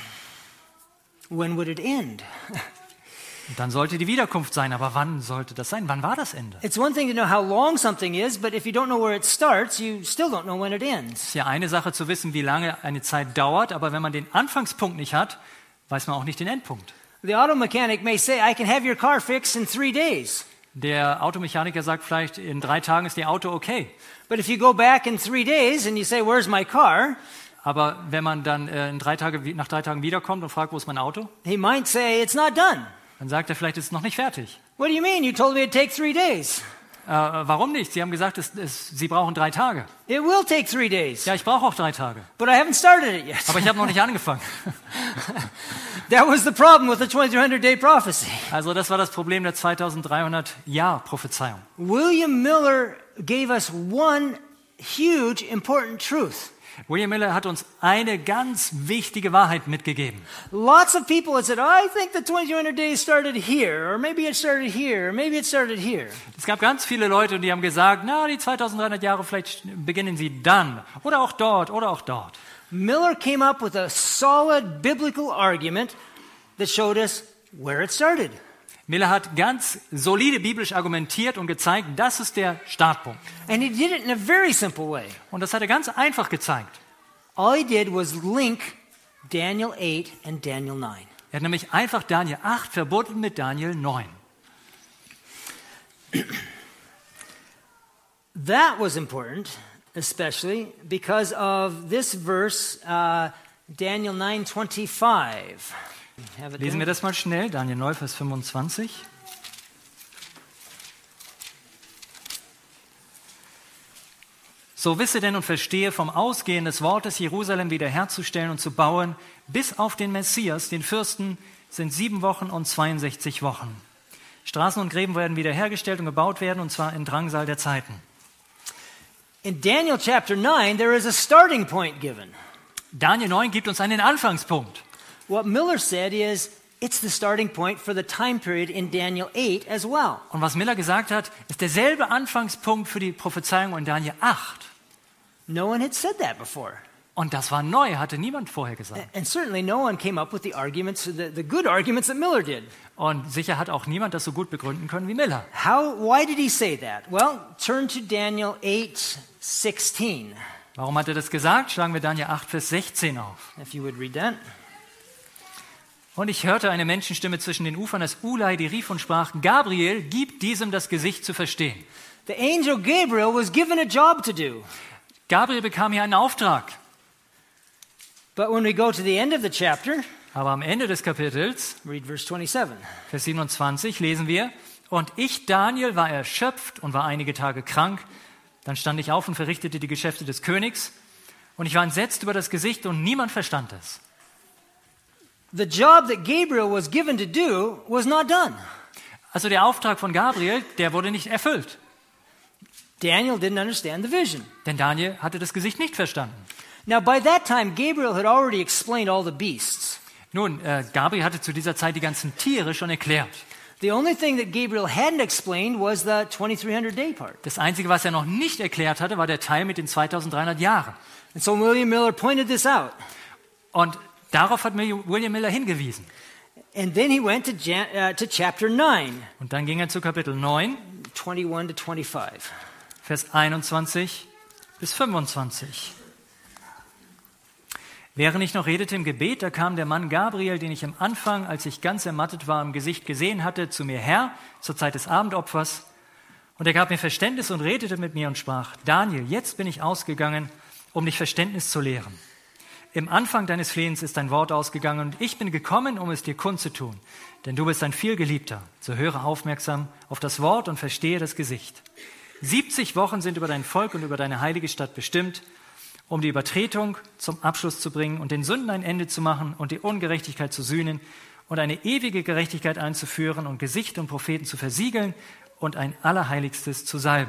when would it end? Und dann sollte die Wiederkunft sein, aber wann sollte das sein? Wann war das Ende? It's one thing to know how long something is, but if you don't know where it starts, you still don't know when it ends. Es ist ja eine Sache zu wissen, wie lange eine Zeit dauert, aber wenn man den Anfangspunkt nicht hat, weiß man auch nicht den Endpunkt. The auto mechanic may say, I can have your car fixed in three days. Der Automechaniker sagt vielleicht, in drei Tagen ist Ihr Auto okay. But if you go back in three days and you say, where's my car? Aber wenn man dann äh, in drei Tage, nach drei Tagen wiederkommt und fragt, wo ist mein Auto, He might say, it's not done. dann sagt er vielleicht, es ist noch nicht fertig. What do you mean? You told me it'd take three days. Äh, warum nicht? Sie haben gesagt, es, es, Sie brauchen drei Tage. It will take three days. Ja, ich brauche auch drei Tage. But I haven't started it yet. Aber ich habe noch nicht angefangen. That was the problem with the twenty-three hundred day prophecy. Also das war das Problem der zweitausenddreihundert Jahr Prophezeiung. William Miller gave us one huge important truth. William Miller hat uns eine ganz wichtige Wahrheit mitgegeben. Lots of people had said, I think the twenty-two hundred days started here, or maybe it started here, or maybe it started here. Es gab ganz viele Leute, die haben gesagt, na, die zweitausenddreihundert Jahre, vielleicht beginnen sie dann. Oder auch dort, oder auch dort. Miller came up with a solid biblical argument that showed us where it started. Miller hat ganz solide biblisch argumentiert und gezeigt, das ist der Startpunkt. And he did it in a very simple way. Und das hat er ganz einfach gezeigt. All he did was link Daniel eight and Daniel nine. Er hat nämlich einfach Daniel acht verbunden mit Daniel neun. That was important, especially because of this verse, uh, Daniel nine twenty-five. Lesen wir das mal schnell, Daniel neun, Vers fünfundzwanzig. So wisse denn und verstehe vom Ausgehen des Wortes, Jerusalem wiederherzustellen und zu bauen, bis auf den Messias, den Fürsten, sind sieben Wochen und zweiundsechzig Wochen. Straßen und Gräben werden wiederhergestellt und gebaut werden, und zwar in Drangsal der Zeiten. In Daniel chapter nine, there is a starting point given. Daniel neun gibt uns einen Anfangspunkt. What Miller said is, it's the starting point for the time period in Daniel eight as well. Und was Miller gesagt hat, ist derselbe Anfangspunkt für die Prophezeiung in Daniel acht. No one had said that before. Und das war neu, hatte niemand vorher gesagt. And certainly no one came up with the arguments, the, the good arguments that Miller did. Und sicher hat auch niemand das so gut begründen können wie Miller. How, why did he say that? Well, turn to Daniel eight sixteen. Warum hat er das gesagt? Schlagen wir Daniel acht, Vers sechzehn auf. If you would read that. Und ich hörte eine Menschenstimme zwischen den Ufern des Ulai, die rief und sprach, Gabriel, gib diesem das Gesicht zu verstehen. The angel Gabriel was given a job to do. Gabriel bekam hier einen Auftrag. But when we go to the end of the chapter, aber am Ende des Kapitels, read verse twenty-seven. Vers siebenundzwanzig, lesen wir, und ich, Daniel, war erschöpft und war einige Tage krank. Dann stand ich auf und verrichtete die Geschäfte des Königs. Und ich war entsetzt über das Gesicht und niemand verstand es. The job that Gabriel was given to do was not done. Also der Auftrag von Gabriel, der wurde nicht erfüllt. Daniel didn't understand the vision. Denn Daniel hatte das Gesicht nicht verstanden. Now by that time Gabriel had already explained all the beasts. Nun, äh, Gabriel hatte zu dieser Zeit die ganzen Tiere schon erklärt. The only thing that Gabriel hadn't explained was the twenty-three hundred day part. Das Einzige, was er noch nicht erklärt hatte, war der Teil mit den zweitausenddreihundert Jahren. And so William Miller pointed this out. Und darauf hat William Miller hingewiesen. And then he went to, Jan- uh, to chapter nine. Und dann ging er zu Kapitel neun, twenty-one to twenty-five. Vers einundzwanzig bis fünfundzwanzig. Während ich noch redete im Gebet, da kam der Mann Gabriel, den ich am Anfang, als ich ganz ermattet war, im Gesicht gesehen hatte, zu mir her, zur Zeit des Abendopfers. Und er gab mir Verständnis und redete mit mir und sprach, Daniel, jetzt bin ich ausgegangen, um dich Verständnis zu lehren. Im Anfang deines Flehens ist dein Wort ausgegangen und ich bin gekommen, um es dir kundzutun. Denn du bist ein vielgeliebter. So höre aufmerksam auf das Wort und verstehe das Gesicht. siebzig Wochen sind über dein Volk und über deine heilige Stadt bestimmt, um die Übertretung zum Abschluss zu bringen und den Sünden ein Ende zu machen und die Ungerechtigkeit zu sühnen und eine ewige Gerechtigkeit einzuführen und Gesicht und Propheten zu versiegeln und ein Allerheiligstes zu salben.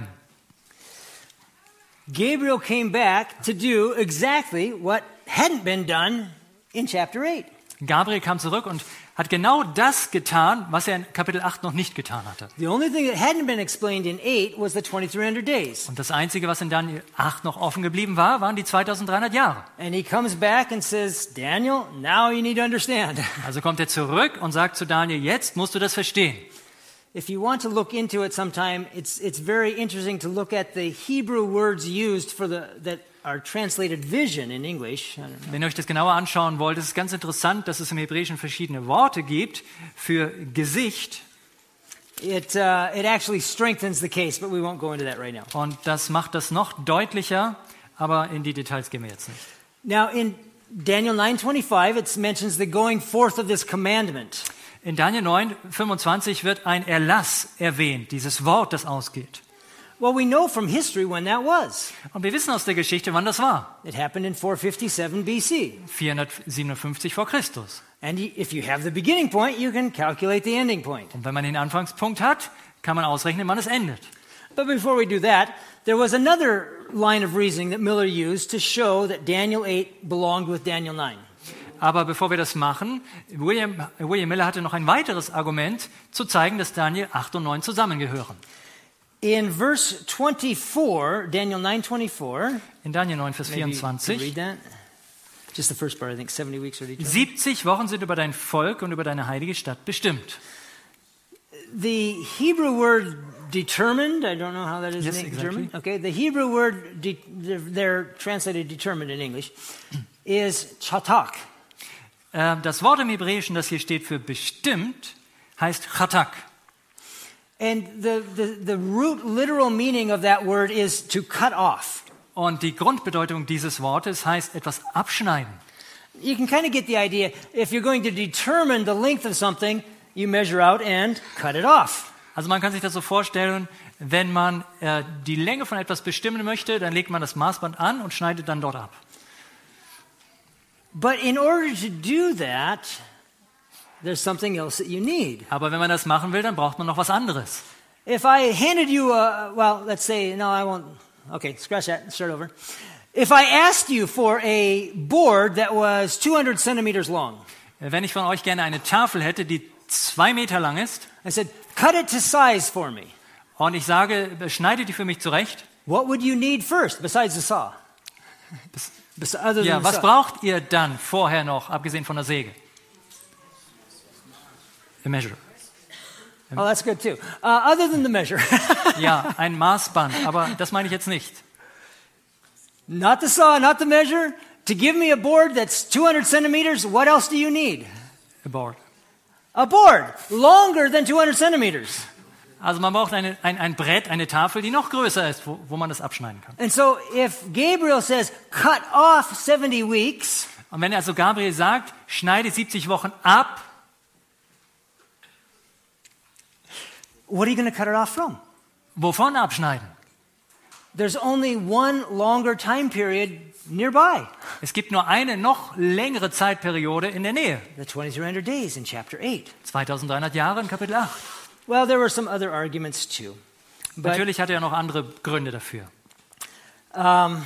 Gabriel came back to do exactly what hadn't been done in chapter eight. Gabriel kam zurück und hat genau das getan, was er in Kapitel acht noch nicht getan hatte. The only thing that hadn't been explained in eight was the twenty-three hundred days. Und das Einzige, was in Daniel acht noch offen geblieben war, waren die zweitausenddreihundert Jahre. And he comes back and says, Daniel, now you need to understand. Also kommt er zurück und sagt zu Daniel, jetzt musst du das verstehen. If you want to look into it sometime, it's, it's very interesting to look at the Hebrew words used for the, that are translated vision in English. Wenn ihr euch das genauer anschauen wollt, ist es ganz interessant, dass es im Hebräischen verschiedene Worte gibt für Gesicht. It, uh, it actually strengthens the case, but we won't go into that right now. Und das macht das noch deutlicher, aber in die Details gehen wir jetzt nicht. Now in Daniel nine twenty-five, it mentions the going forth of this commandment. In Daniel neun, fünfundzwanzig wird ein Erlass erwähnt, dieses Wort, das ausgeht. Well, we know from history when that was. Und wir wissen aus der Geschichte, wann das war. It happened in four fifty-seven B C. vierhundertsiebenundfünfzig vor Christus. And if you have the beginning point, you can calculate the ending point. Und wenn man den Anfangspunkt hat, kann man ausrechnen, wann es endet. But before we do that, there was another line of reasoning that Miller used to show that Daniel eight belonged with Daniel nine. Aber bevor wir das machen, William, William Miller hatte noch ein weiteres Argument, zu zeigen, dass Daniel acht und neun zusammengehören. In verse twenty-four, Daniel nine twenty-four, In Daniel neun, Vers maybe you can vierundzwanzig. read that. Just the first part, I think, seventy weeks are determined. siebzig Wochen sind über dein Volk und über deine heilige Stadt bestimmt. The Hebrew word determined, I don't know how that is Yes, in exactly. German. Okay, the Hebrew word, de- they're translated determined in English, is chatak. Äh, Das Wort im Hebräischen, das hier steht für bestimmt, heißt chatak. And the, the, the root literal meaning of that word is to cut off. Und die Grundbedeutung dieses Wortes heißt etwas abschneiden. You can kind of get the idea, if you're going to determine the length of something, you measure out and cut it off. Also man kann sich das so vorstellen, wenn man äh, die Länge von etwas bestimmen möchte, dann legt man das Maßband an und schneidet dann dort ab. But in order to do that, there's something else that you need. Aber wenn man das machen will, dann braucht man noch was anderes. If I handed you a, well, let's say, no, I won't, okay, scratch that, start over. If I asked you for a board that was two hundred centimeters long, Wenn ich von euch gerne eine Tafel hätte, die zwei Meter lang ist, I said, cut it to size for me. und ich sage, schneide die für mich zurecht, What would you need first besides the saw? Bes- other than ja, the was saw. braucht ihr dann vorher noch, abgesehen von der Säge? A measure. Oh, that's good too. Uh, other than the measure. Ja, ein Maßband, aber das meine ich jetzt nicht. Not the saw, not the measure. To give me a board that's two hundred centimeters, what else do you need? A board. A board longer than two hundred centimeters. Also man braucht eine, ein, ein Brett, eine Tafel, die noch größer ist, wo, wo man das abschneiden kann. And so if Gabriel says, cut off seventy weeks, Und wenn also Gabriel sagt, schneide siebzig Wochen ab, what are you going to cut it off from? wovon abschneiden? There's only one longer time period nearby. Es gibt nur eine noch längere Zeitperiode in der Nähe. The twenty-three hundred days in chapter eight. zweitausenddreihundert Jahre in Kapitel acht. Well, there were some other arguments too. But Natürlich hat er noch andere Gründe dafür. um,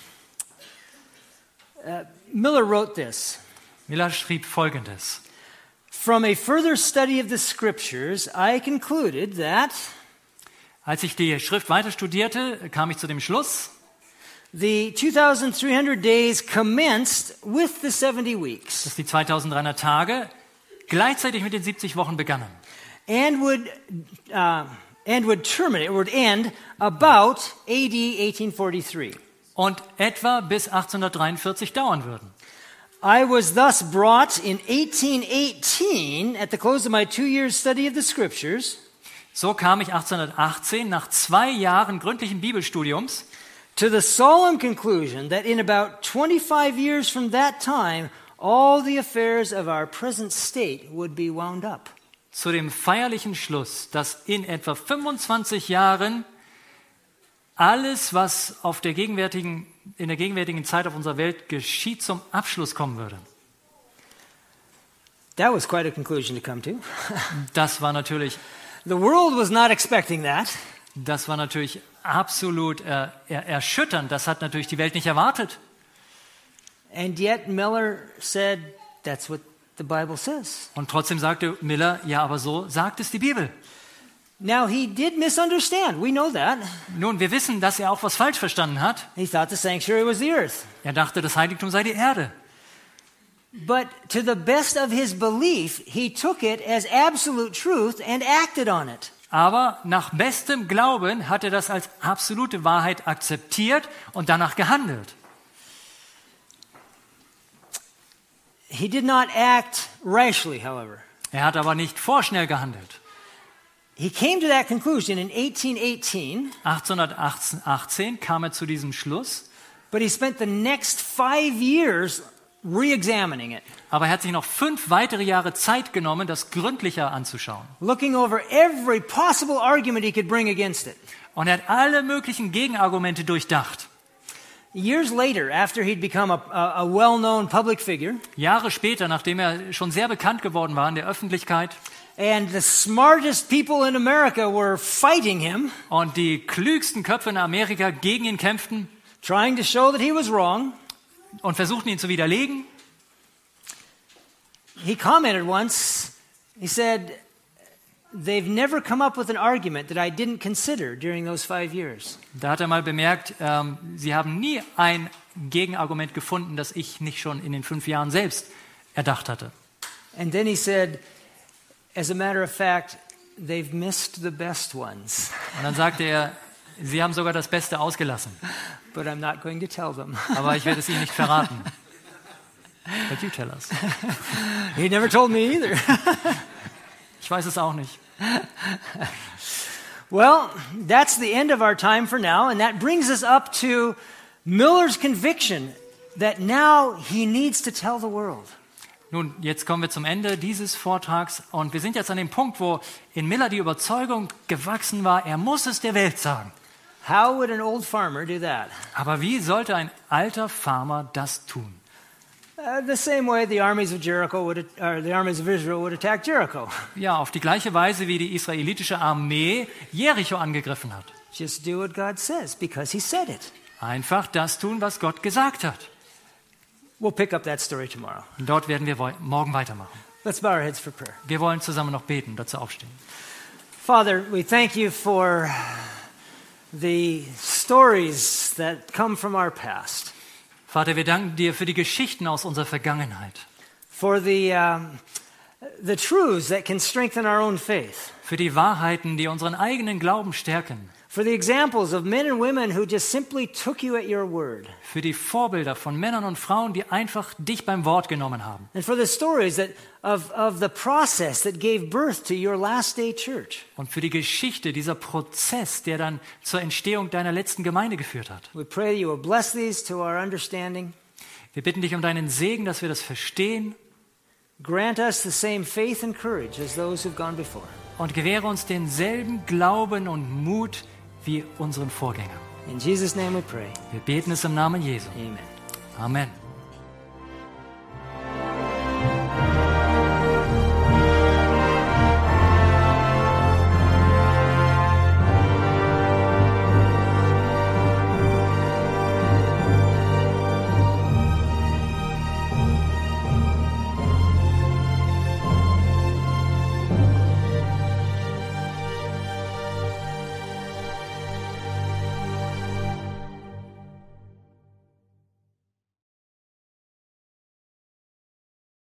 uh, Miller wrote this. Miller schrieb Folgendes. From a further study of the scriptures, I concluded that Als ich die Schrift weiter studierte, kam ich zu dem Schluss, the two thousand three hundred days commenced with the seventy weeks dass die zweitausenddreihundert Tage gleichzeitig mit den siebzig Wochen begannen. and would uh, and would terminate, would end about A D eighteen forty-three. Und etwa bis achtzehnhundertdreiundvierzig dauern würden. I was thus brought in eighteen eighteen at the close of my two years study of the scriptures So kam ich achtzehnhundertachtzehn nach zwei Jahren gründlichen Bibelstudiums to the solemn conclusion that in about twenty-five years from that time, all the affairs of our present state would be wound up. zu dem feierlichen Schluss, dass in etwa fünfundzwanzig Jahren alles, was auf der gegenwärtigen, in der gegenwärtigen Zeit auf unserer Welt geschieht, zum Abschluss kommen würde. That was quite a conclusion to come to. Das war natürlich, The world was not expecting that. das war natürlich absolut äh, er, erschütternd. Das hat natürlich die Welt nicht erwartet. And yet Miller said, that's what the Bible says. Und trotzdem sagte Miller, ja, aber so sagt es die Bibel. Now, he did misunderstand. We know that. Nun, wir wissen, dass er auch was falsch verstanden hat. He thought the sanctuary was the earth. Er dachte, das Heiligtum sei die Erde. But to the best of his belief, he took it as absolute truth and acted on it. Aber nach bestem Glauben hat er das als absolute Wahrheit akzeptiert und danach gehandelt. He did not act rashly, however. Er hat aber nicht vorschnell gehandelt. He came to that conclusion in eighteen eighteen, achtzehnhundertachtzehn kam er zu diesem Schluss, but he spent the next five years re-examining it, Aber er hat sich noch fünf weitere Jahre Zeit genommen, das gründlicher anzuschauen. looking over every possible argument he could bring against it. Und er hat alle möglichen Gegenargumente durchdacht. Years later, after he'd become a, a, a well-known public figure, Jahre später, nachdem er schon sehr bekannt geworden war in der Öffentlichkeit and the smartest people in America were fighting him, und die klügsten Köpfe in Amerika gegen ihn kämpften trying to show that he was wrong, und versuchten ihn zu widerlegen, he commented once, he said, they've never come up with an argument that I didn't consider during those five years. da hat er mal bemerkt, ähm, sie haben nie ein Gegenargument gefunden, das ich nicht schon in den fünf Jahren selbst erdacht hatte. And then he said, as a matter of fact, they've missed the best ones, Und dann sagte er, sie haben sogar das Beste ausgelassen, but I'm not going to tell them. aber ich werde es ihnen nicht verraten. But you tell us. He never told me either. Ich weiß es auch nicht. Well, that's the end of our time for now, and that brings us up to Miller's conviction that now he needs to tell the world. Nun, jetzt kommen wir zum Ende dieses Vortrags und wir sind jetzt an dem Punkt, wo in Miller die Überzeugung gewachsen war, er muss es der Welt sagen. How would an old farmer do that? Aber wie sollte ein alter Farmer das tun? Uh, the same way the armies of Jericho would, or the armies of Israel would attack Jericho. Ja, auf die gleiche Weise, wie die israelitische Armee Jericho angegriffen hat. Just do what God says because he said it. Einfach das tun, was Gott gesagt hat. We'll pick up that story tomorrow. Und dort werden wir morgen weitermachen. Let's bow our heads for prayer. Wir wollen zusammen noch beten und dazu aufstehen. Father, we thank you for the stories that come from our past, Vater, wir danken dir für die Geschichten aus unserer Vergangenheit, for the, um, the truths that can strengthen our own faith, für die Wahrheiten, die unseren eigenen Glauben stärken, for the examples of men and women who just simply took you at your word, für die Vorbilder von Männern und Frauen, die einfach dich beim Wort genommen haben. and for the stories that, of, of the process that gave birth to your last day church. Und für die Geschichte, dieser Prozess, der dann zur Entstehung deiner letzten Gemeinde geführt hat. We pray you will bless these to our understanding. Wir bitten dich um deinen Segen, dass wir das verstehen Grant us the same faith and courage as those who've gone before. und gewähre uns denselben Glauben und Mut wie unseren Vorgängern. In Jesus' name we pray. Wir beten es im Namen Jesu. Amen. Amen.